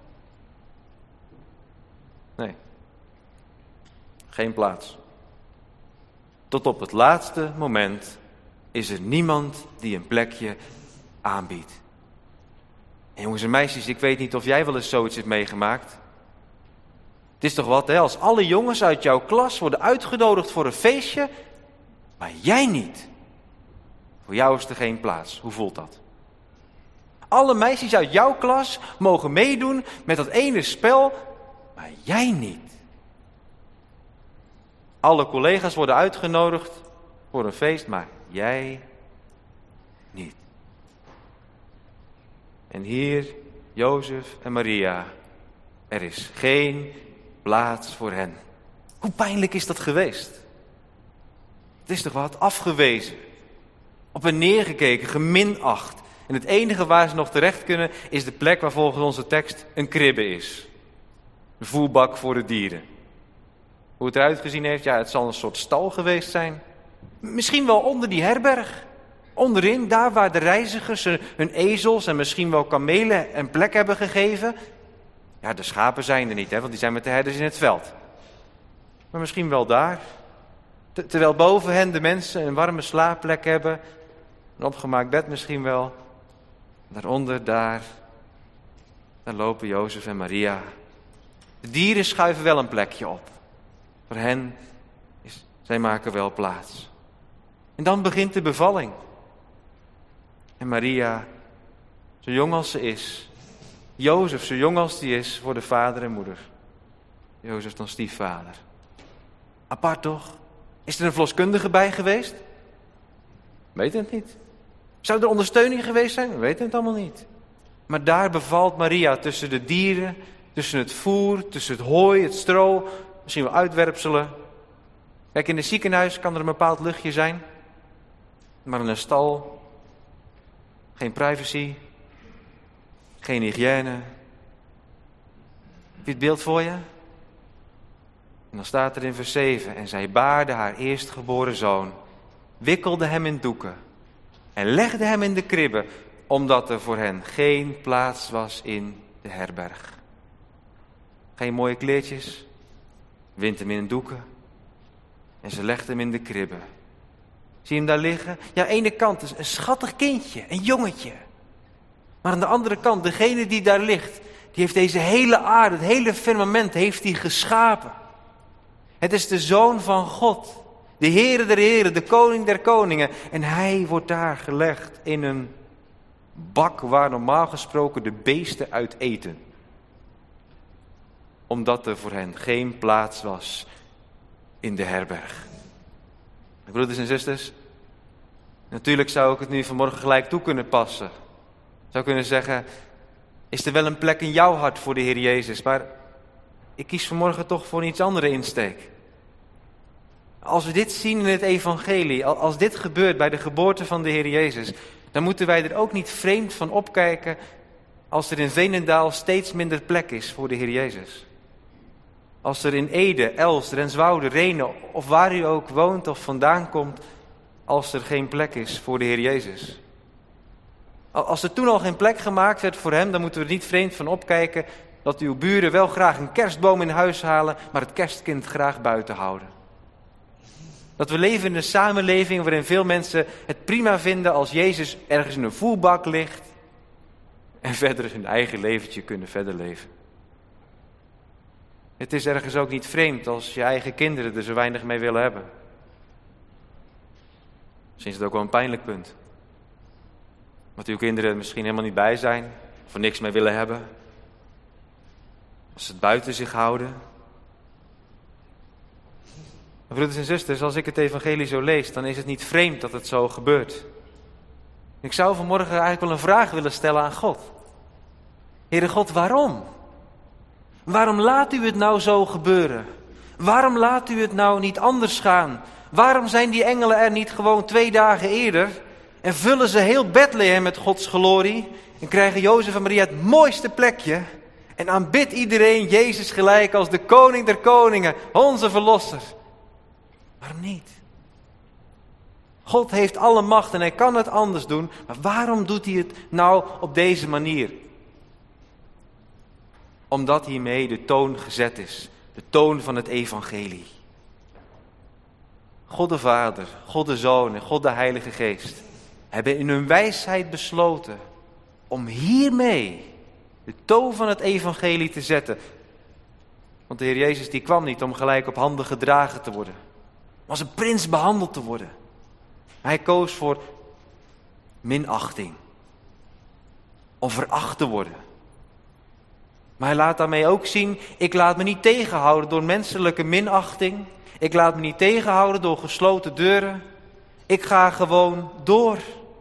Nee. Geen plaats. Tot op het laatste moment is er niemand die een plekje aanbiedt. En jongens en meisjes, ik weet niet of jij wel eens zoiets hebt meegemaakt. Het is toch wat, hè? Als alle jongens uit jouw klas worden uitgenodigd voor een feestje, maar jij niet. Voor jou is er geen plaats. Hoe voelt dat? Alle meisjes uit jouw klas mogen meedoen met dat ene spel, maar jij niet. Alle collega's worden uitgenodigd voor een feest, maar jij niet. En hier, Jozef en Maria, er is geen plaats voor hen. Hoe pijnlijk is dat geweest? Het is toch wat, afgewezen, op hen neergekeken, geminacht. En het enige waar ze nog terecht kunnen is de plek waar volgens onze tekst een kribbe is. Een voerbak voor de dieren. Hoe het eruit gezien heeft, ja, het zal een soort stal geweest zijn. Misschien wel onder die herberg. Onderin, daar waar de reizigers hun ezels en misschien wel kamelen een plek hebben gegeven. Ja, de schapen zijn er niet, hè, want die zijn met de herders in het veld. Maar misschien wel daar. Ter- terwijl boven hen de mensen een warme slaapplek hebben. Een opgemaakt bed misschien wel. Daaronder, daar, daar lopen Jozef en Maria. De dieren schuiven wel een plekje op. Voor hen, is, zij maken wel plaats. En dan begint de bevalling. En Maria, zo jong als ze is. Jozef, zo jong als die is, worden vader en moeder. Jozef dan stiefvader. Apart toch? Is er een verloskundige bij geweest? We weten het niet. Zou er ondersteuning geweest zijn? We weten het allemaal niet. Maar daar bevalt Maria tussen de dieren, tussen het voer, tussen het hooi, het stro, misschien wel uitwerpselen. Kijk, in een ziekenhuis kan er een bepaald luchtje zijn. Maar in een stal, geen privacy, geen hygiëne. Heb je het beeld voor je? En dan staat er in vers zeven, en zij baarde haar eerstgeboren zoon, wikkelde hem in doeken en legde hem in de kribbe, omdat er voor hen geen plaats was in de herberg. Geen mooie kleertjes, wint hem in doeken en ze legt hem in de kribbe. Zie je hem daar liggen? Ja, aan de ene kant is een schattig kindje, een jongetje. Maar aan de andere kant, degene die daar ligt, die heeft deze hele aarde, het hele firmament heeft hij geschapen. Het is de Zoon van God, de Heere der Heren, de Koning der Koningen. En hij wordt daar gelegd in een bak waar normaal gesproken de beesten uit eten. Omdat er voor hen geen plaats was in de herberg. Broeders en zusters, natuurlijk zou ik het nu vanmorgen gelijk toe kunnen passen. Zou kunnen zeggen, is er wel een plek in jouw hart voor de Heer Jezus, maar ik kies vanmorgen toch voor een iets andere insteek. Als we dit zien in het evangelie, als dit gebeurt bij de geboorte van de Heer Jezus, dan moeten wij er ook niet vreemd van opkijken als er in Veenendaal steeds minder plek is voor de Heer Jezus. Als er in Ede, Elst, Renswoude, Renen of waar u ook woont of vandaan komt, als er geen plek is voor de Heer Jezus. Als er toen al geen plek gemaakt werd voor hem, dan moeten we er niet vreemd van opkijken dat uw buren wel graag een kerstboom in huis halen, maar het kerstkind graag buiten houden. Dat we leven in een samenleving waarin veel mensen het prima vinden als Jezus ergens in een voelbak ligt en verder hun eigen leventje kunnen verder leven. Het is ergens ook niet vreemd als je eigen kinderen er zo weinig mee willen hebben. Misschien is het ook wel een pijnlijk punt. Dat uw kinderen er misschien helemaal niet bij zijn, of er niks mee willen hebben. Als ze het buiten zich houden. Maar broeders en zusters, als ik het evangelie zo lees, dan is het niet vreemd dat het zo gebeurt. Ik zou vanmorgen eigenlijk wel een vraag willen stellen aan God. Heere God, waarom? Waarom laat u het nou zo gebeuren? Waarom laat u het nou niet anders gaan? Waarom zijn die engelen er niet gewoon twee dagen eerder en vullen ze heel Bethlehem met Gods glorie en krijgen Jozef en Maria het mooiste plekje en aanbidt iedereen Jezus gelijk als de koning der koningen, onze verlosser? Waarom niet? God heeft alle macht en hij kan het anders doen, maar waarom doet hij het nou op deze manier? Omdat hiermee de toon gezet is, de toon van het evangelie. God de Vader, God de Zoon en God de Heilige Geest hebben in hun wijsheid besloten om hiermee de toon van het evangelie te zetten. Want de Heer Jezus die kwam niet om gelijk op handen gedragen te worden, maar als een prins behandeld te worden. Hij koos voor minachting, om veracht te worden. Maar hij laat daarmee ook zien, ik laat me niet tegenhouden door menselijke minachting. Ik laat me niet tegenhouden door gesloten deuren. Ik ga gewoon door.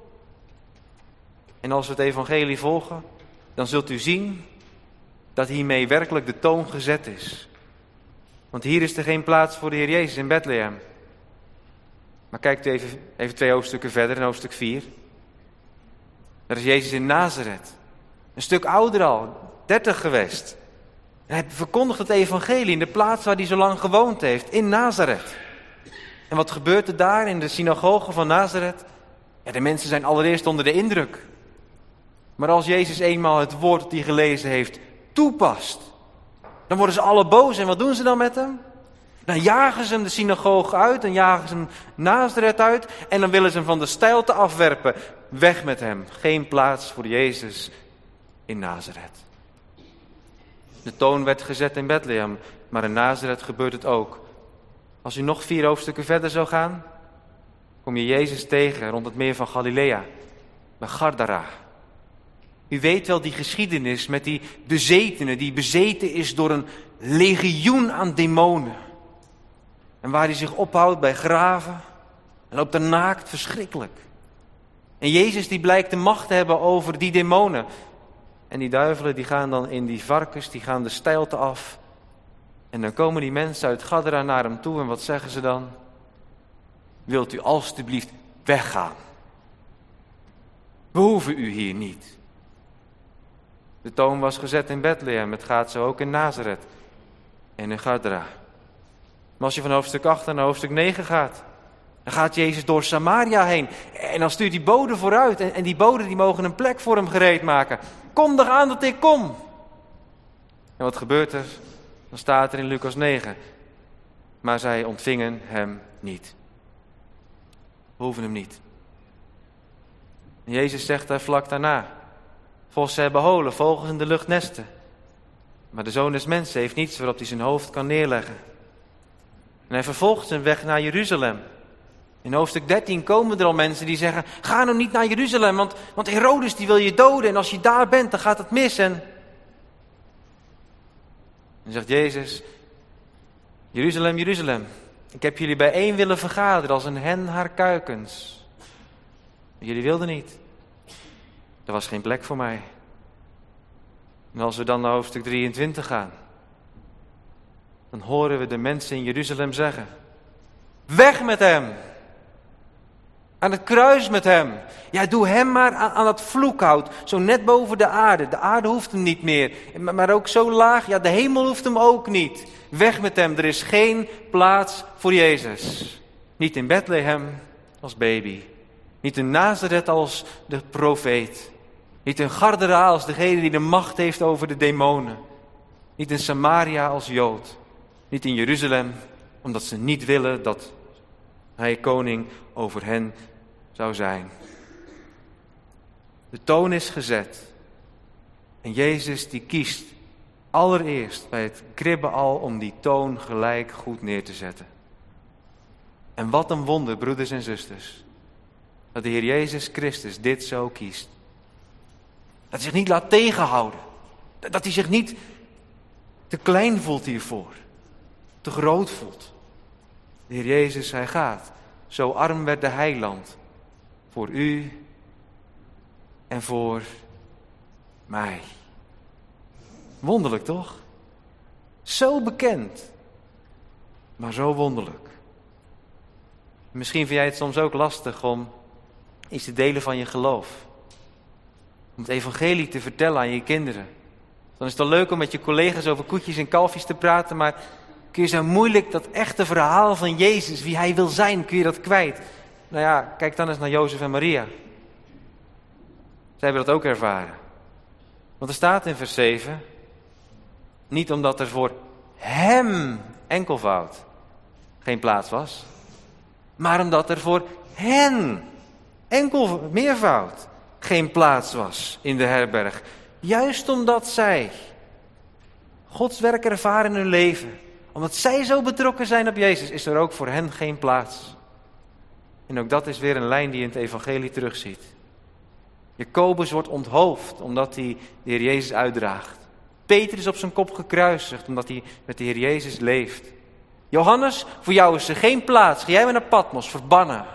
En als we het evangelie volgen, dan zult u zien dat hiermee werkelijk de toon gezet is. Want hier is er geen plaats voor de Heer Jezus in Bethlehem. Maar kijkt u even, even twee hoofdstukken verder, in hoofdstuk vier. Daar is Jezus in Nazareth. Een stuk ouder al, dertig geweest. En hij verkondigt het evangelie in de plaats waar hij zo lang gewoond heeft, in Nazareth. En wat gebeurt er daar in de synagoge van Nazareth? Ja, de mensen zijn allereerst onder de indruk. Maar als Jezus eenmaal het woord dat hij gelezen heeft toepast, dan worden ze alle boos. En wat doen ze dan met hem? Dan jagen ze hem de synagoge uit, dan jagen ze hem Nazareth uit en dan willen ze hem van de steilte afwerpen. Weg met hem, geen plaats voor Jezus in Nazareth. De toon werd gezet in Bethlehem, maar in Nazareth gebeurt het ook. Als u nog vier hoofdstukken verder zou gaan, kom je Jezus tegen rond het meer van Galilea, bij Gadara. U weet wel die geschiedenis met die bezetene, die bezeten is door een legioen aan demonen. En waar hij zich ophoudt bij graven. En loopt er naakt, verschrikkelijk. En Jezus die blijkt de macht te hebben over die demonen. En die duivelen die gaan dan in die varkens, die gaan de steilte af. En dan komen die mensen uit Gadara naar hem toe en wat zeggen ze dan? Wilt u alstublieft weggaan? We hoeven u hier niet. De toon was gezet in Bethlehem, het gaat zo ook in Nazareth en in Gadara. Maar als je van hoofdstuk acht naar hoofdstuk negen gaat, dan gaat Jezus door Samaria heen. En dan stuurt die boden vooruit. En, en die boden die mogen een plek voor hem gereed maken. Kom er aan dat ik kom. En wat gebeurt er? Dan staat er in Lucas negen. Maar zij ontvingen hem niet. We hoeven hem niet. En Jezus zegt daar vlak daarna. Vossen hebben holen, vogels in de lucht nesten. Maar de Zoon des Mensen heeft niets waarop hij zijn hoofd kan neerleggen. En hij vervolgt zijn weg naar Jeruzalem. In hoofdstuk dertien komen er al mensen die zeggen, ga nou niet naar Jeruzalem, want, want Herodes die wil je doden. En als je daar bent, dan gaat het mis. En dan zegt Jezus, Jeruzalem, Jeruzalem, ik heb jullie bijeen willen vergaderen als een hen haar kuikens. Jullie wilden niet. Er was geen plek voor mij. En als we dan naar hoofdstuk drieëntwintig gaan, dan horen we de mensen in Jeruzalem zeggen, weg met hem! Aan het kruis met hem. Ja, doe hem maar aan, aan dat vloekhout. Zo net boven de aarde. De aarde hoeft hem niet meer. Maar, maar ook zo laag. Ja, de hemel hoeft hem ook niet. Weg met hem. Er is geen plaats voor Jezus. Niet in Bethlehem als baby. Niet in Nazareth als de profeet. Niet in Gadara als degene die de macht heeft over de demonen. Niet in Samaria als Jood. Niet in Jeruzalem omdat ze niet willen dat hij koning over hen zou zijn. De toon is gezet. En Jezus die kiest allereerst bij het kribben al om die toon gelijk goed neer te zetten. En wat een wonder, broeders en zusters. Dat de Heer Jezus Christus dit zo kiest. Dat hij zich niet laat tegenhouden. Dat hij zich niet te klein voelt hiervoor. Te groot voelt. De Heer Jezus, hij gaat. Zo arm werd de heiland. Voor u en voor mij. Wonderlijk toch? Zo bekend. Maar zo wonderlijk. Misschien vind jij het soms ook lastig om iets te delen van je geloof. Om het evangelie te vertellen aan je kinderen. Dan is het wel leuk om met je collega's over koetjes en kalfjes te praten, maar kun je zo moeilijk dat echte verhaal van Jezus, wie hij wil zijn, kun je dat kwijt. Nou ja, kijk dan eens naar Jozef en Maria. Zij hebben dat ook ervaren. Want er staat in vers zeven, niet omdat er voor hem enkelvoud geen plaats was, maar omdat er voor hen enkel meervoud geen plaats was in de herberg. Juist omdat zij Gods werk ervaren in hun leven, omdat zij zo betrokken zijn op Jezus, is er ook voor hen geen plaats. En ook dat is weer een lijn die je in het evangelie terugziet. Jacobus wordt onthoofd omdat hij de Heer Jezus uitdraagt. Peter is op zijn kop gekruisigd omdat hij met de Heer Jezus leeft. Johannes, voor jou is er geen plaats. Ga jij maar naar Patmos, verbannen.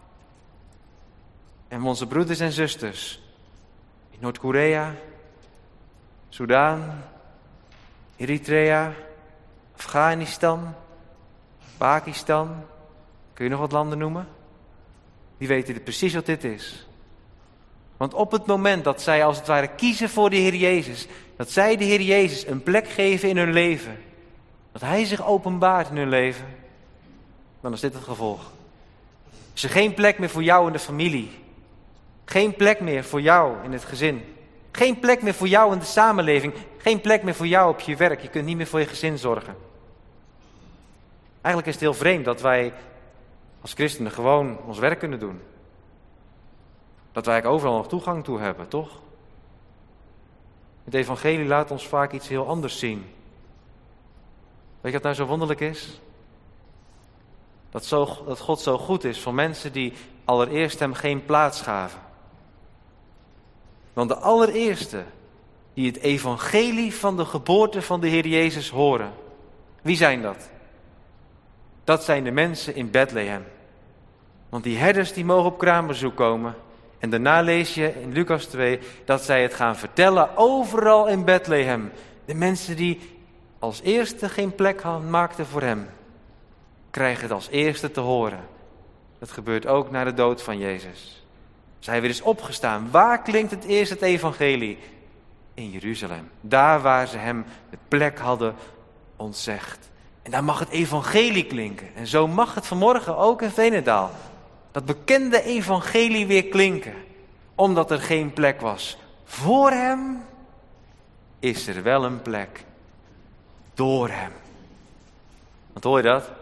En onze broeders en zusters in Noord-Korea, Soedan, Eritrea, Afghanistan, Pakistan, kun je nog wat landen noemen? Die weten precies wat dit is. Want op het moment dat zij als het ware kiezen voor de Heer Jezus, dat zij de Heer Jezus een plek geven in hun leven, dat Hij zich openbaart in hun leven, dan is dit het gevolg. Is er geen plek meer voor jou in de familie. Geen plek meer voor jou in het gezin. Geen plek meer voor jou in de samenleving. Geen plek meer voor jou op je werk. Je kunt niet meer voor je gezin zorgen. Eigenlijk is het heel vreemd dat wij als christenen gewoon ons werk kunnen doen. Dat wij overal nog toegang toe hebben, toch? Het evangelie laat ons vaak iets heel anders zien. Weet je wat nou zo wonderlijk is? Dat, zo, dat God zo goed is voor mensen die allereerst hem geen plaats gaven. Want de allereerste die het evangelie van de geboorte van de Heer Jezus horen, wie zijn dat? Dat zijn de mensen in Bethlehem. Want die herders die mogen op kraambezoek komen. En daarna lees je in Lucas twee dat zij het gaan vertellen overal in Bethlehem. De mensen die als eerste geen plek hadden, maakten voor hem, krijgen het als eerste te horen. Dat gebeurt ook na de dood van Jezus. Zij weer is opgestaan. Waar klinkt het eerst het evangelie? In Jeruzalem. Daar waar ze hem de plek hadden ontzegd. En daar mag het evangelie klinken. En zo mag het vanmorgen ook in Veenendaal. Dat bekende evangelie weer klinken. Omdat er geen plek was voor hem, is er wel een plek door hem. Want hoor je dat?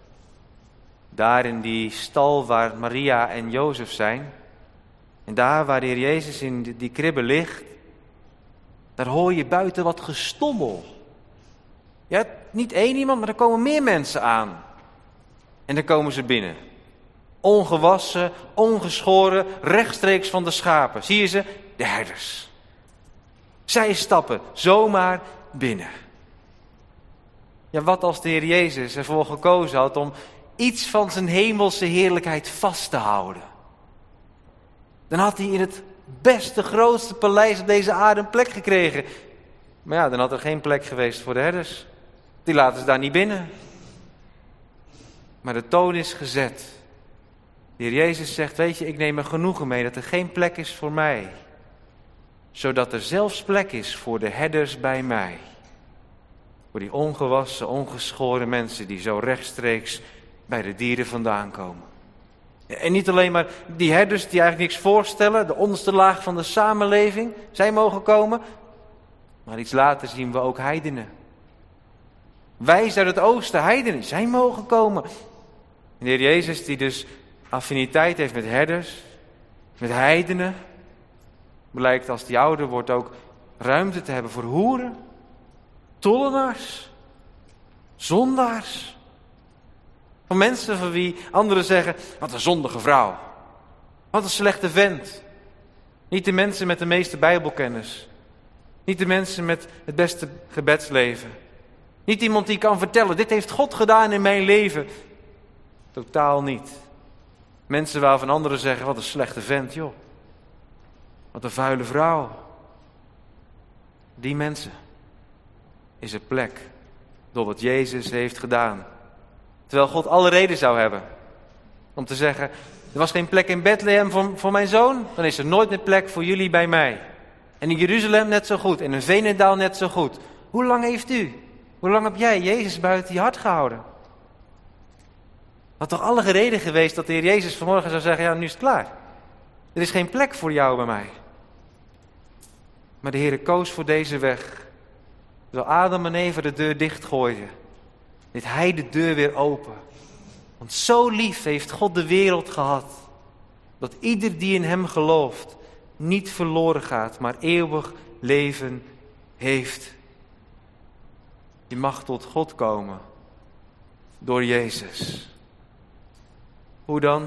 Daar in die stal waar Maria en Jozef zijn. En daar waar de Heer Jezus in die, die kribbe ligt. Daar hoor je buiten wat gestommel. Ja, niet één iemand, maar er komen meer mensen aan. En dan komen ze binnen. Ongewassen, ongeschoren, rechtstreeks van de schapen. Zie je ze? De herders. Zij stappen zomaar binnen. Ja, wat als de Heer Jezus ervoor gekozen had om iets van zijn hemelse heerlijkheid vast te houden. Dan had hij in het beste, grootste paleis op deze aarde een plek gekregen. Maar ja, dan had er geen plek geweest voor de herders. Die laten ze daar niet binnen. Maar de toon is gezet. De Heer Jezus zegt, weet je, ik neem er genoegen mee dat er geen plek is voor mij. Zodat er zelfs plek is voor de herders bij mij. Voor die ongewassen, ongeschoren mensen die zo rechtstreeks bij de dieren vandaan komen. En niet alleen maar die herders die eigenlijk niks voorstellen, de onderste laag van de samenleving, zij mogen komen. Maar iets later zien we ook heidenen. Wij uit het oosten, heidenen, zij mogen komen. En de Heer Jezus die dus affiniteit heeft met herders, met heidenen, blijkt als die ouder wordt ook ruimte te hebben voor hoeren, tollenaars, zondaars. Van mensen van wie anderen zeggen, wat een zondige vrouw. Wat een slechte vent. Niet de mensen met de meeste bijbelkennis. Niet de mensen met het beste gebedsleven. Niet iemand die kan vertellen, dit heeft God gedaan in mijn leven. Totaal niet. Mensen waarvan anderen zeggen, wat een slechte vent, joh. Wat een vuile vrouw. Die mensen is er plek door wat Jezus heeft gedaan. Terwijl God alle reden zou hebben om te zeggen, er was geen plek in Bethlehem voor, voor mijn zoon, dan is er nooit meer plek voor jullie bij mij. En in Jeruzalem net zo goed, en in Veenendaal net zo goed. Hoe lang heeft u, hoe lang heb jij Jezus buiten je hart gehouden? Had toch alle reden geweest dat de Heer Jezus vanmorgen zou zeggen, ja, nu is het klaar. Er is geen plek voor jou bij mij. Maar de Heer koos voor deze weg. Terwijl Adam en Eva de deur dichtgooiden, deed hij de deur weer open. Want zo lief heeft God de wereld gehad, dat ieder die in hem gelooft niet verloren gaat, maar eeuwig leven heeft. Je mag tot God komen door Jezus. Hoe dan?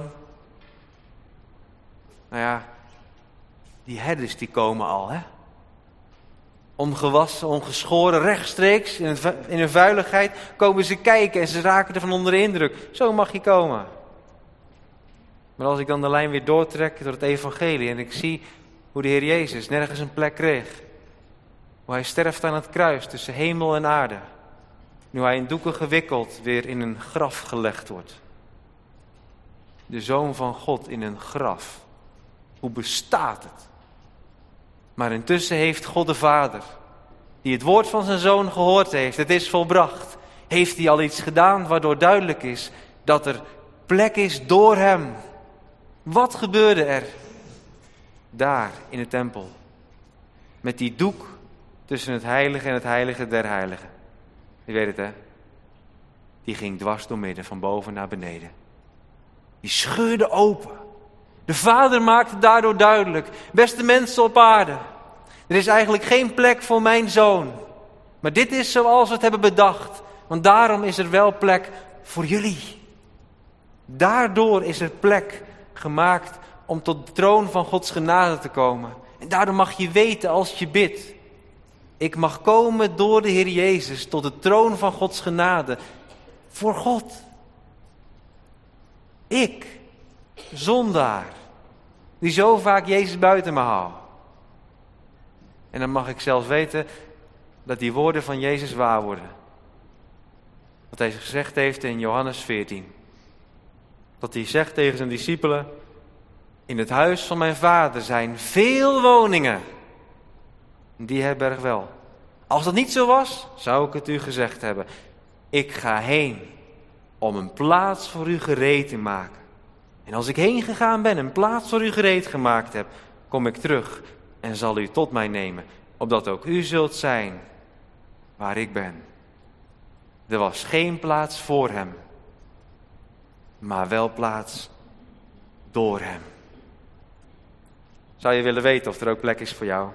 Nou ja, die herders die komen al, hè? Ongewassen, ongeschoren, rechtstreeks, in, het, in hun vuiligheid, komen ze kijken en ze raken ervan onder de indruk. Zo mag je komen. Maar als ik dan de lijn weer doortrek door het evangelie en ik zie hoe de Heer Jezus nergens een plek kreeg. Hoe hij sterft aan het kruis tussen hemel en aarde. Nu hij in doeken gewikkeld weer in een graf gelegd wordt. De Zoon van God in een graf. Hoe bestaat het? Maar intussen heeft God de Vader, die het woord van zijn Zoon gehoord heeft, het is volbracht, heeft hij al iets gedaan waardoor duidelijk is dat er plek is door hem. Wat gebeurde er? Daar in de tempel. Met die doek tussen het heilige en het heilige der heiligen. Je weet het, hè? Die ging dwars door midden, van boven naar beneden. Die scheurde open. De Vader maakte daardoor duidelijk, beste mensen op aarde, er is eigenlijk geen plek voor mijn zoon. Maar dit is zoals we het hebben bedacht, want daarom is er wel plek voor jullie. Daardoor is er plek gemaakt om tot de troon van Gods genade te komen. En daardoor mag je weten als je bidt, ik mag komen door de Heer Jezus tot de troon van Gods genade. Voor God. Ik, zondaar, die zo vaak Jezus buiten me hou. En dan mag ik zelfs weten dat die woorden van Jezus waar worden. Wat hij gezegd heeft in Johannes veertien. Dat hij zegt tegen zijn discipelen: in het huis van mijn vader zijn veel woningen. Die herberg wel. Als dat niet zo was, zou ik het u gezegd hebben. Ik ga heen om een plaats voor u gereed te maken. En als ik heen gegaan ben en een plaats voor u gereed gemaakt heb, kom ik terug en zal u tot mij nemen, opdat ook u zult zijn waar ik ben. Er was geen plaats voor hem, maar wel plaats door hem. Zou je willen weten of er ook plek is voor jou?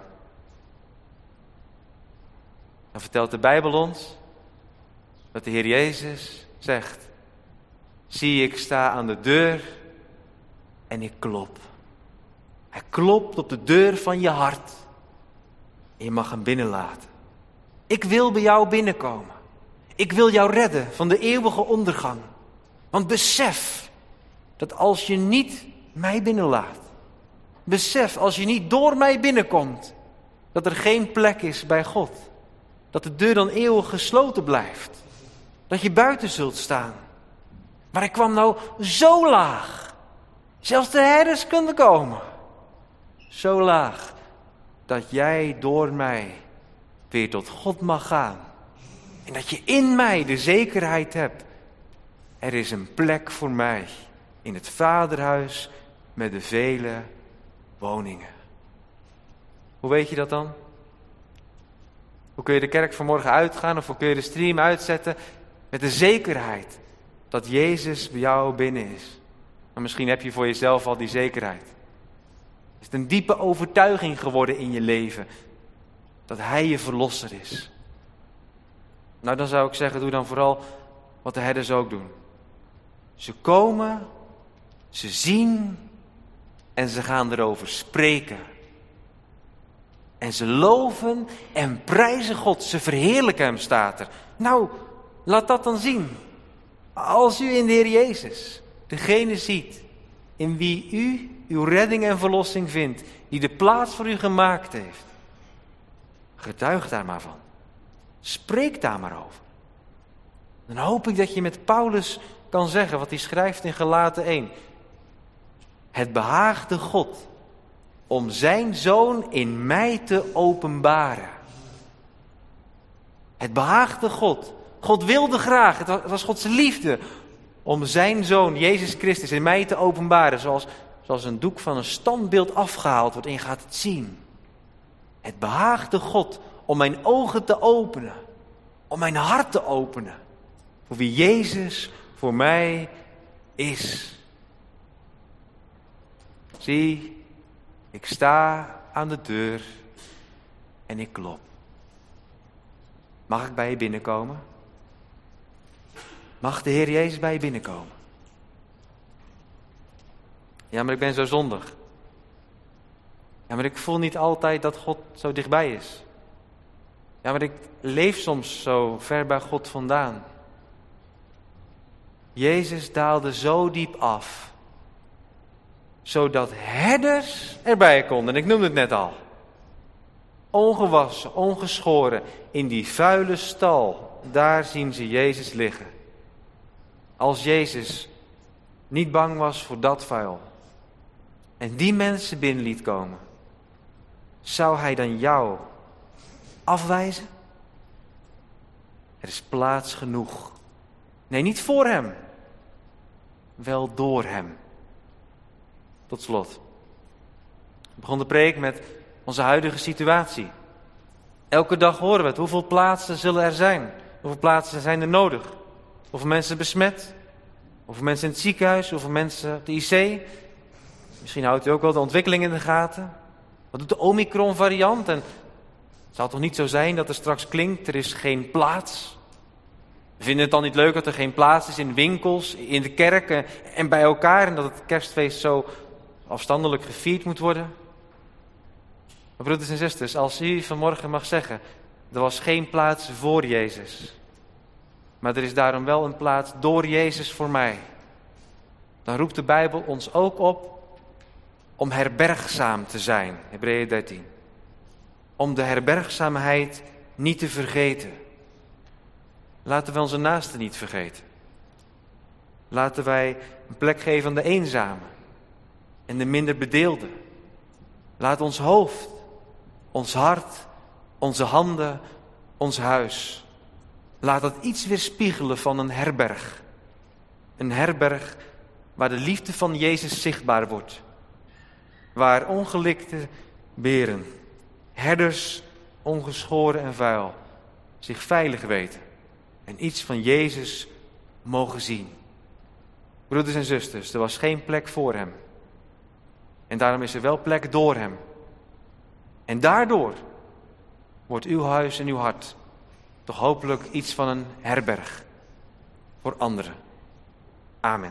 Dan vertelt de Bijbel ons dat de Heer Jezus zegt: zie, ik sta aan de deur en ik klop. Hij klopt op de deur van je hart. En je mag hem binnenlaten. Ik wil bij jou binnenkomen. Ik wil jou redden van de eeuwige ondergang. Want besef dat als je niet mij binnenlaat, besef als je niet door mij binnenkomt, dat er geen plek is bij God. Dat de deur dan eeuwig gesloten blijft. Dat je buiten zult staan. Maar ik kwam nou zo laag. Zelfs de herders kunnen komen. Zo laag dat jij door mij weer tot God mag gaan. En dat je in mij de zekerheid hebt. Er is een plek voor mij in het vaderhuis met de vele woningen. Hoe weet je dat dan? Hoe kun je de kerk vanmorgen uitgaan of hoe kun je de stream uitzetten met de zekerheid dat Jezus bij jou binnen is? Maar misschien heb je voor jezelf al die zekerheid. Is het een diepe overtuiging geworden in je leven dat Hij je verlosser is? Nou, dan zou ik zeggen, doe dan vooral wat de herders ook doen. Ze komen, ze zien en ze gaan erover spreken. En ze loven en prijzen God. Ze verheerlijken hem, staat er. Nou, laat dat dan zien. Als u in de Heer Jezus degene ziet in wie u uw redding en verlossing vindt, die de plaats voor u gemaakt heeft, getuig daar maar van. Spreek daar maar over. Dan hoop ik dat je met Paulus kan zeggen wat hij schrijft in Galaten één. Het behaagde God om zijn Zoon in mij te openbaren. Het behaagde God. God wilde graag, het was Gods liefde, om zijn Zoon, Jezus Christus, in mij te openbaren. Zoals, zoals een doek van een standbeeld afgehaald wordt en je gaat het zien. Het behaagde God om mijn ogen te openen. Om mijn hart te openen. Voor wie Jezus voor mij is. Zie, ik sta aan de deur en ik klop. Mag ik bij je binnenkomen? Mag de Heer Jezus bij je binnenkomen? Ja, maar ik ben zo zondig. Ja, maar ik voel niet altijd dat God zo dichtbij is. Ja, maar ik leef soms zo ver bij God vandaan. Jezus daalde zo diep af, zodat herders erbij konden. En ik noemde het net al. Ongewassen, ongeschoren, in die vuile stal, daar zien ze Jezus liggen. Als Jezus niet bang was voor dat vuil en die mensen binnen liet komen, zou hij dan jou afwijzen? Er is plaats genoeg. Nee, niet voor hem, wel door hem. Tot slot. Ik begon de preek met onze huidige situatie. Elke dag horen we het. Hoeveel plaatsen zullen er zijn? Hoeveel plaatsen zijn er nodig? Hoeveel mensen besmet? Hoeveel mensen in het ziekenhuis? Hoeveel mensen op de I C? Misschien houdt u ook wel de ontwikkeling in de gaten. Wat doet de Omicron variant? En het zal toch niet zo zijn dat er straks klinkt, er is geen plaats? We vinden het dan niet leuk dat er geen plaats is in winkels, in de kerken en bij elkaar. En dat het kerstfeest zo afstandelijk gevierd moet worden. Maar broeders en zusters, als u vanmorgen mag zeggen, er was geen plaats voor Jezus. Maar er is daarom wel een plaats door Jezus voor mij. dan roept de Bijbel ons ook op om herbergzaam te zijn. Hebreeën dertien. Om de herbergzaamheid niet te vergeten. Laten we onze naasten niet vergeten. Laten wij een plek geven aan de eenzamen en de minder bedeelden. Laat ons hoofd, ons hart, onze handen, ons huis. Laat het iets weerspiegelen van een herberg. Een herberg waar de liefde van Jezus zichtbaar wordt. Waar ongelikte beren, herders ongeschoren en vuil, zich veilig weten en iets van Jezus mogen zien. Broeders en zusters, er was geen plek voor hem. En daarom is er wel plek door hem. En daardoor wordt uw huis en uw hart toch hopelijk iets van een herberg voor anderen. Amen.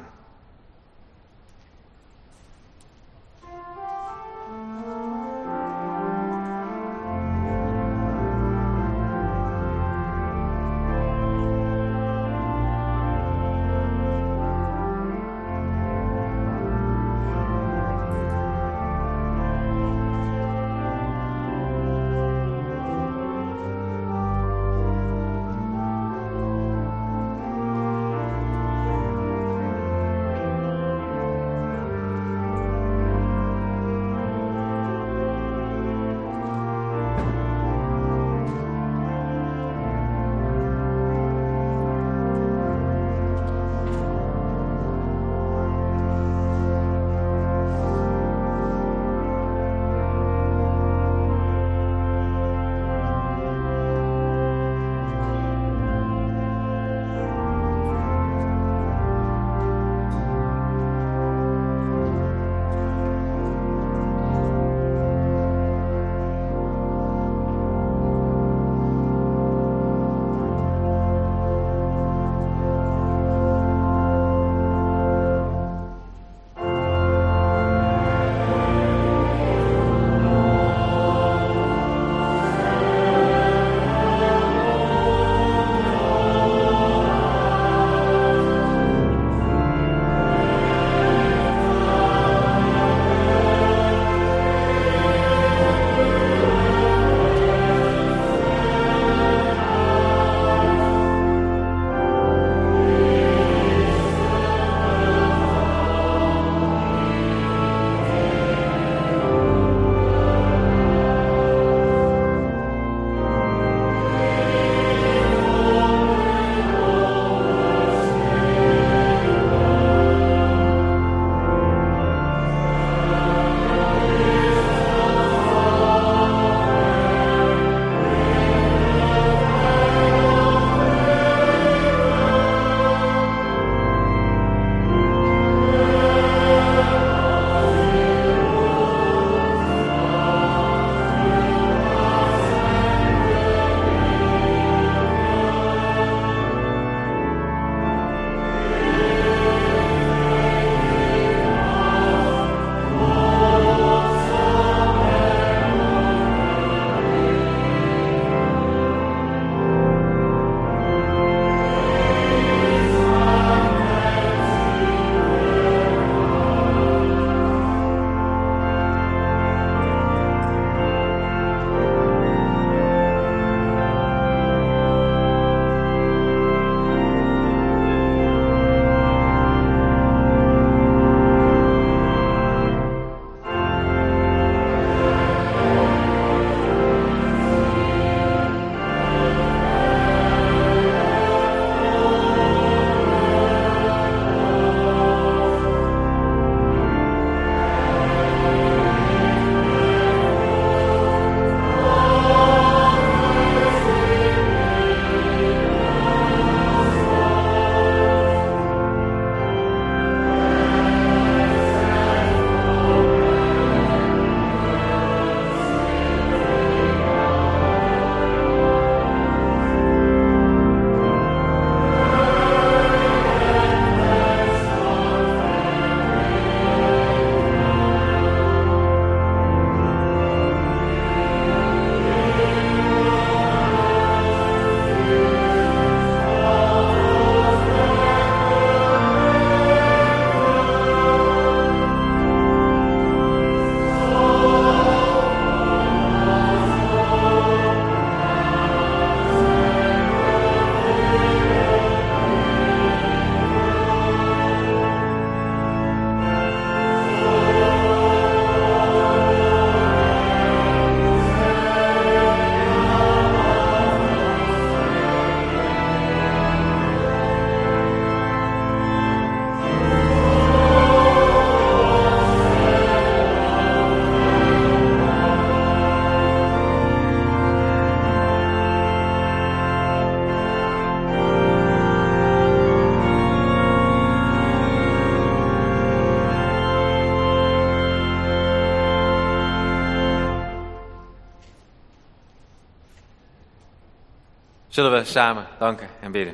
Zullen we samen danken en bidden.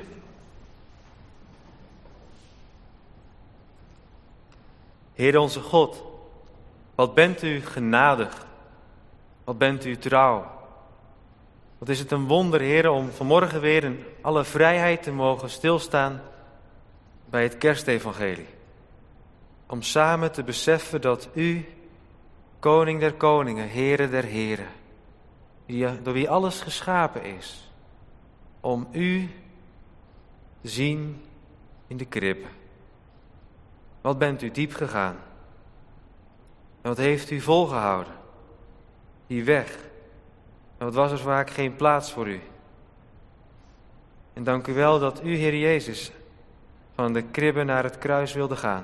Heer onze God, wat bent u genadig, wat bent u trouw. Wat is het een wonder, Heer, om vanmorgen weer in alle vrijheid te mogen stilstaan bij het kerstevangelie. Om samen te beseffen dat u, koning der koningen, Heere der heren, die, door wie alles geschapen is, om u te zien in de krib. Wat bent u diep gegaan? En wat heeft u volgehouden? Die weg. En wat was er vaak geen plaats voor u? En dank u wel dat u, Heer Jezus, van de kribbe naar het kruis wilde gaan.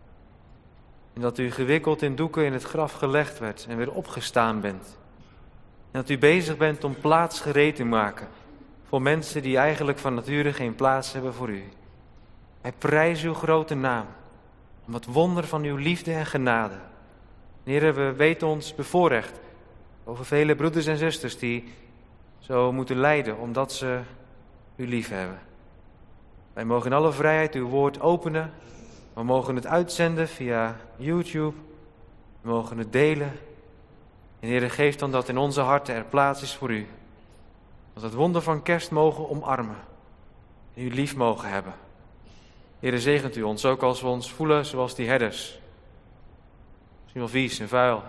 En dat u gewikkeld in doeken in het graf gelegd werd en weer opgestaan bent. En dat u bezig bent om plaats gereed te maken voor mensen die eigenlijk van nature geen plaats hebben voor u. Wij prijzen uw grote naam, om het wonder van uw liefde en genade. Heer, we weten ons bevoorrecht over vele broeders en zusters die zo moeten lijden omdat ze u lief hebben. Wij mogen in alle vrijheid uw woord openen. We mogen het uitzenden via YouTube. We mogen het delen. En Heer, geef dan dat in onze harten er plaats is voor u. Dat we het wonder van kerst mogen omarmen. En u lief mogen hebben. Heer, zegent u ons ook als we ons voelen zoals die herders. Misschien wel vies en vuil.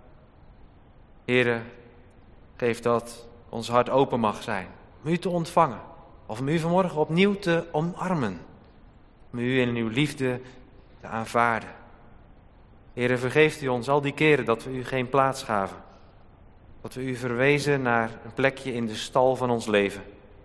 Heer, geef dat ons hart open mag zijn. Om u te ontvangen. Of om u vanmorgen opnieuw te omarmen. Om u in uw liefde te aanvaarden. Heer, vergeeft u ons al die keren dat we u geen plaats gaven. Dat we u verwezen naar een plekje in de stal van ons leven.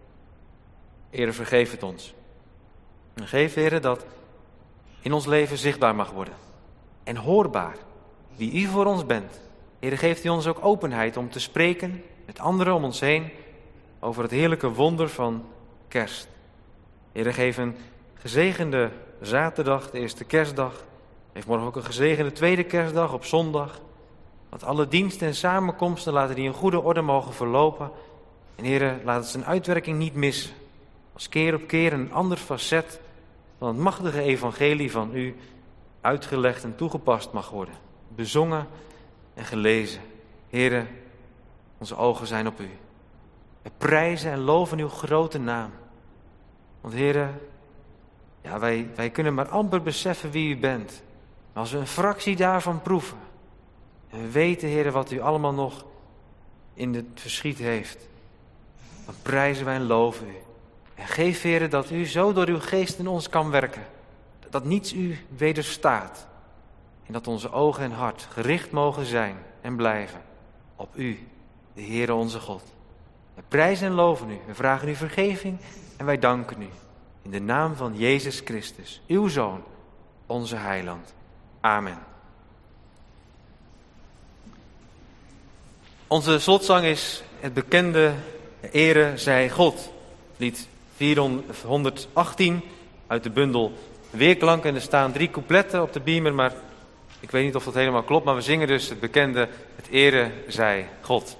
Heer, vergeef het ons. En geef, Heer, dat in ons leven zichtbaar mag worden. En hoorbaar wie u voor ons bent. Heer, geeft u ons ook openheid om te spreken met anderen om ons heen over het heerlijke wonder van kerst. Heer, geef een gezegende zaterdag, de eerste kerstdag. Geef morgen ook een gezegende tweede kerstdag op zondag. Dat alle diensten en samenkomsten laten die in goede orde mogen verlopen. En Heer, laat het zijn uitwerking niet missen. Als keer op keer een ander facet van het machtige evangelie van u uitgelegd en toegepast mag worden. Bezongen en gelezen. Heer, onze ogen zijn op u. We prijzen en loven uw grote naam. Want Heer, ja, wij, wij kunnen maar amper beseffen wie u bent. Maar als we een fractie daarvan proeven. En we weten, Heer, wat u allemaal nog in het verschiet heeft. Dan prijzen wij en loven u. En geef, Heer, dat u zo door uw geest in ons kan werken. Dat niets u wederstaat. En dat onze ogen en hart gericht mogen zijn en blijven op u, de Heere onze God. We prijzen en loven u. We vragen u vergeving en wij danken u. In de naam van Jezus Christus, uw Zoon, onze Heiland. Amen. Onze slotzang is het bekende Ere zij God. Lied vierhonderdachttien uit de bundel Weerklanken. En er staan drie coupletten op de beamer, maar ik weet niet of dat helemaal klopt. Maar we zingen dus het bekende Het Ere zij God.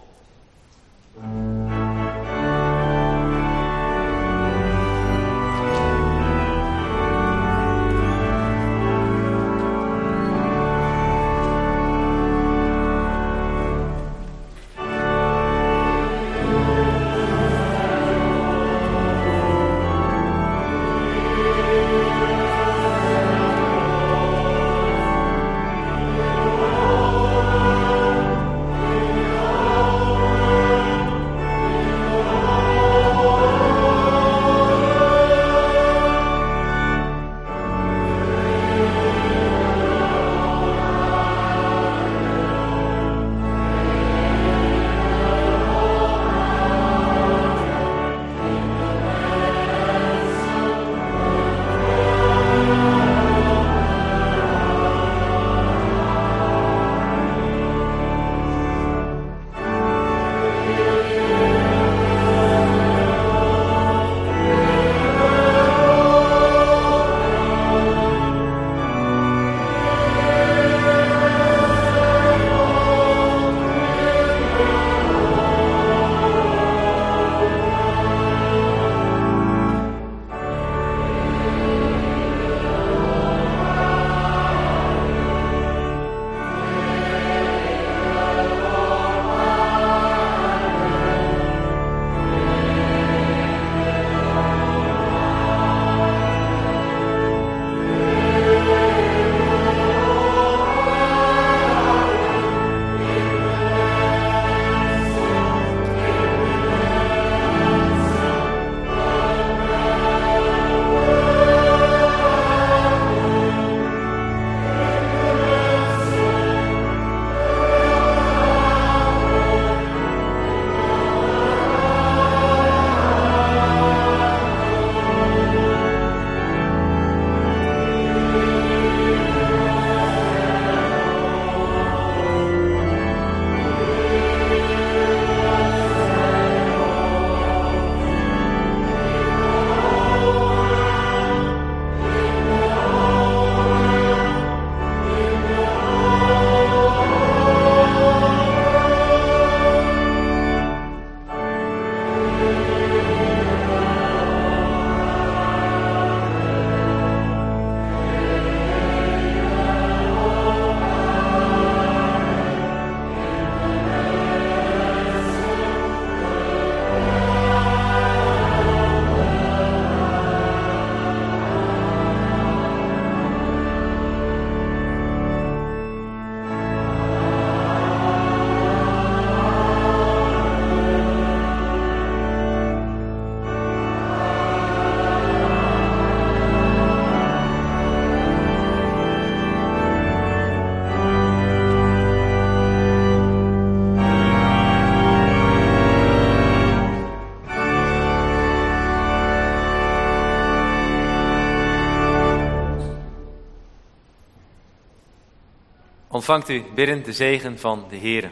Ontvangt u biddend de zegen van de Heere.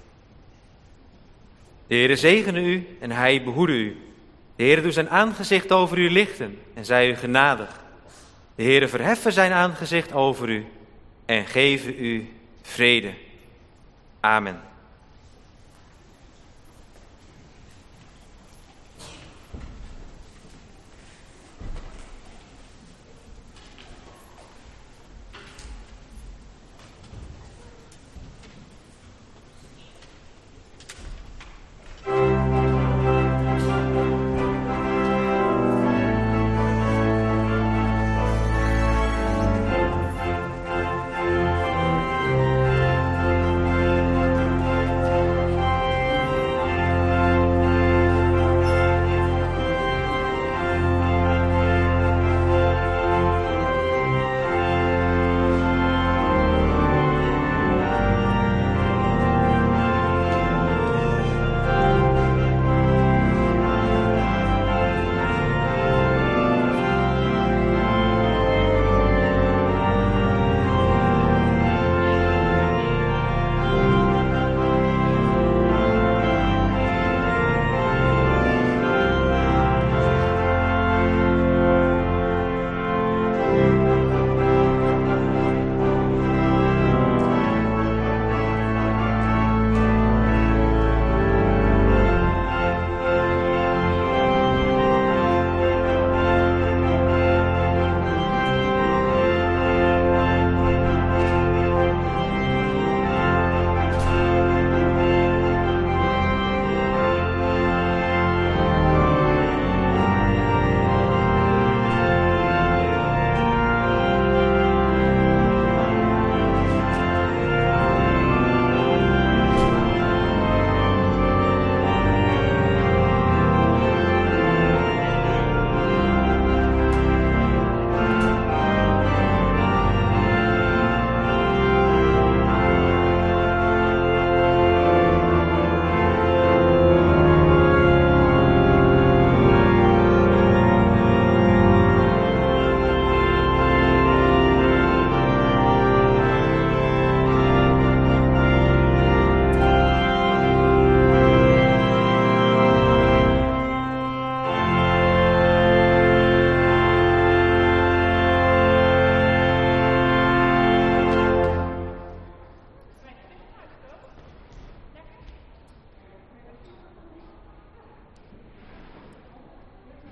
De Heere zegene u en hij behoede u. De Heere doe zijn aangezicht over u lichten en zij u genadig. De Heere verheffen zijn aangezicht over u en geven u vrede. Amen.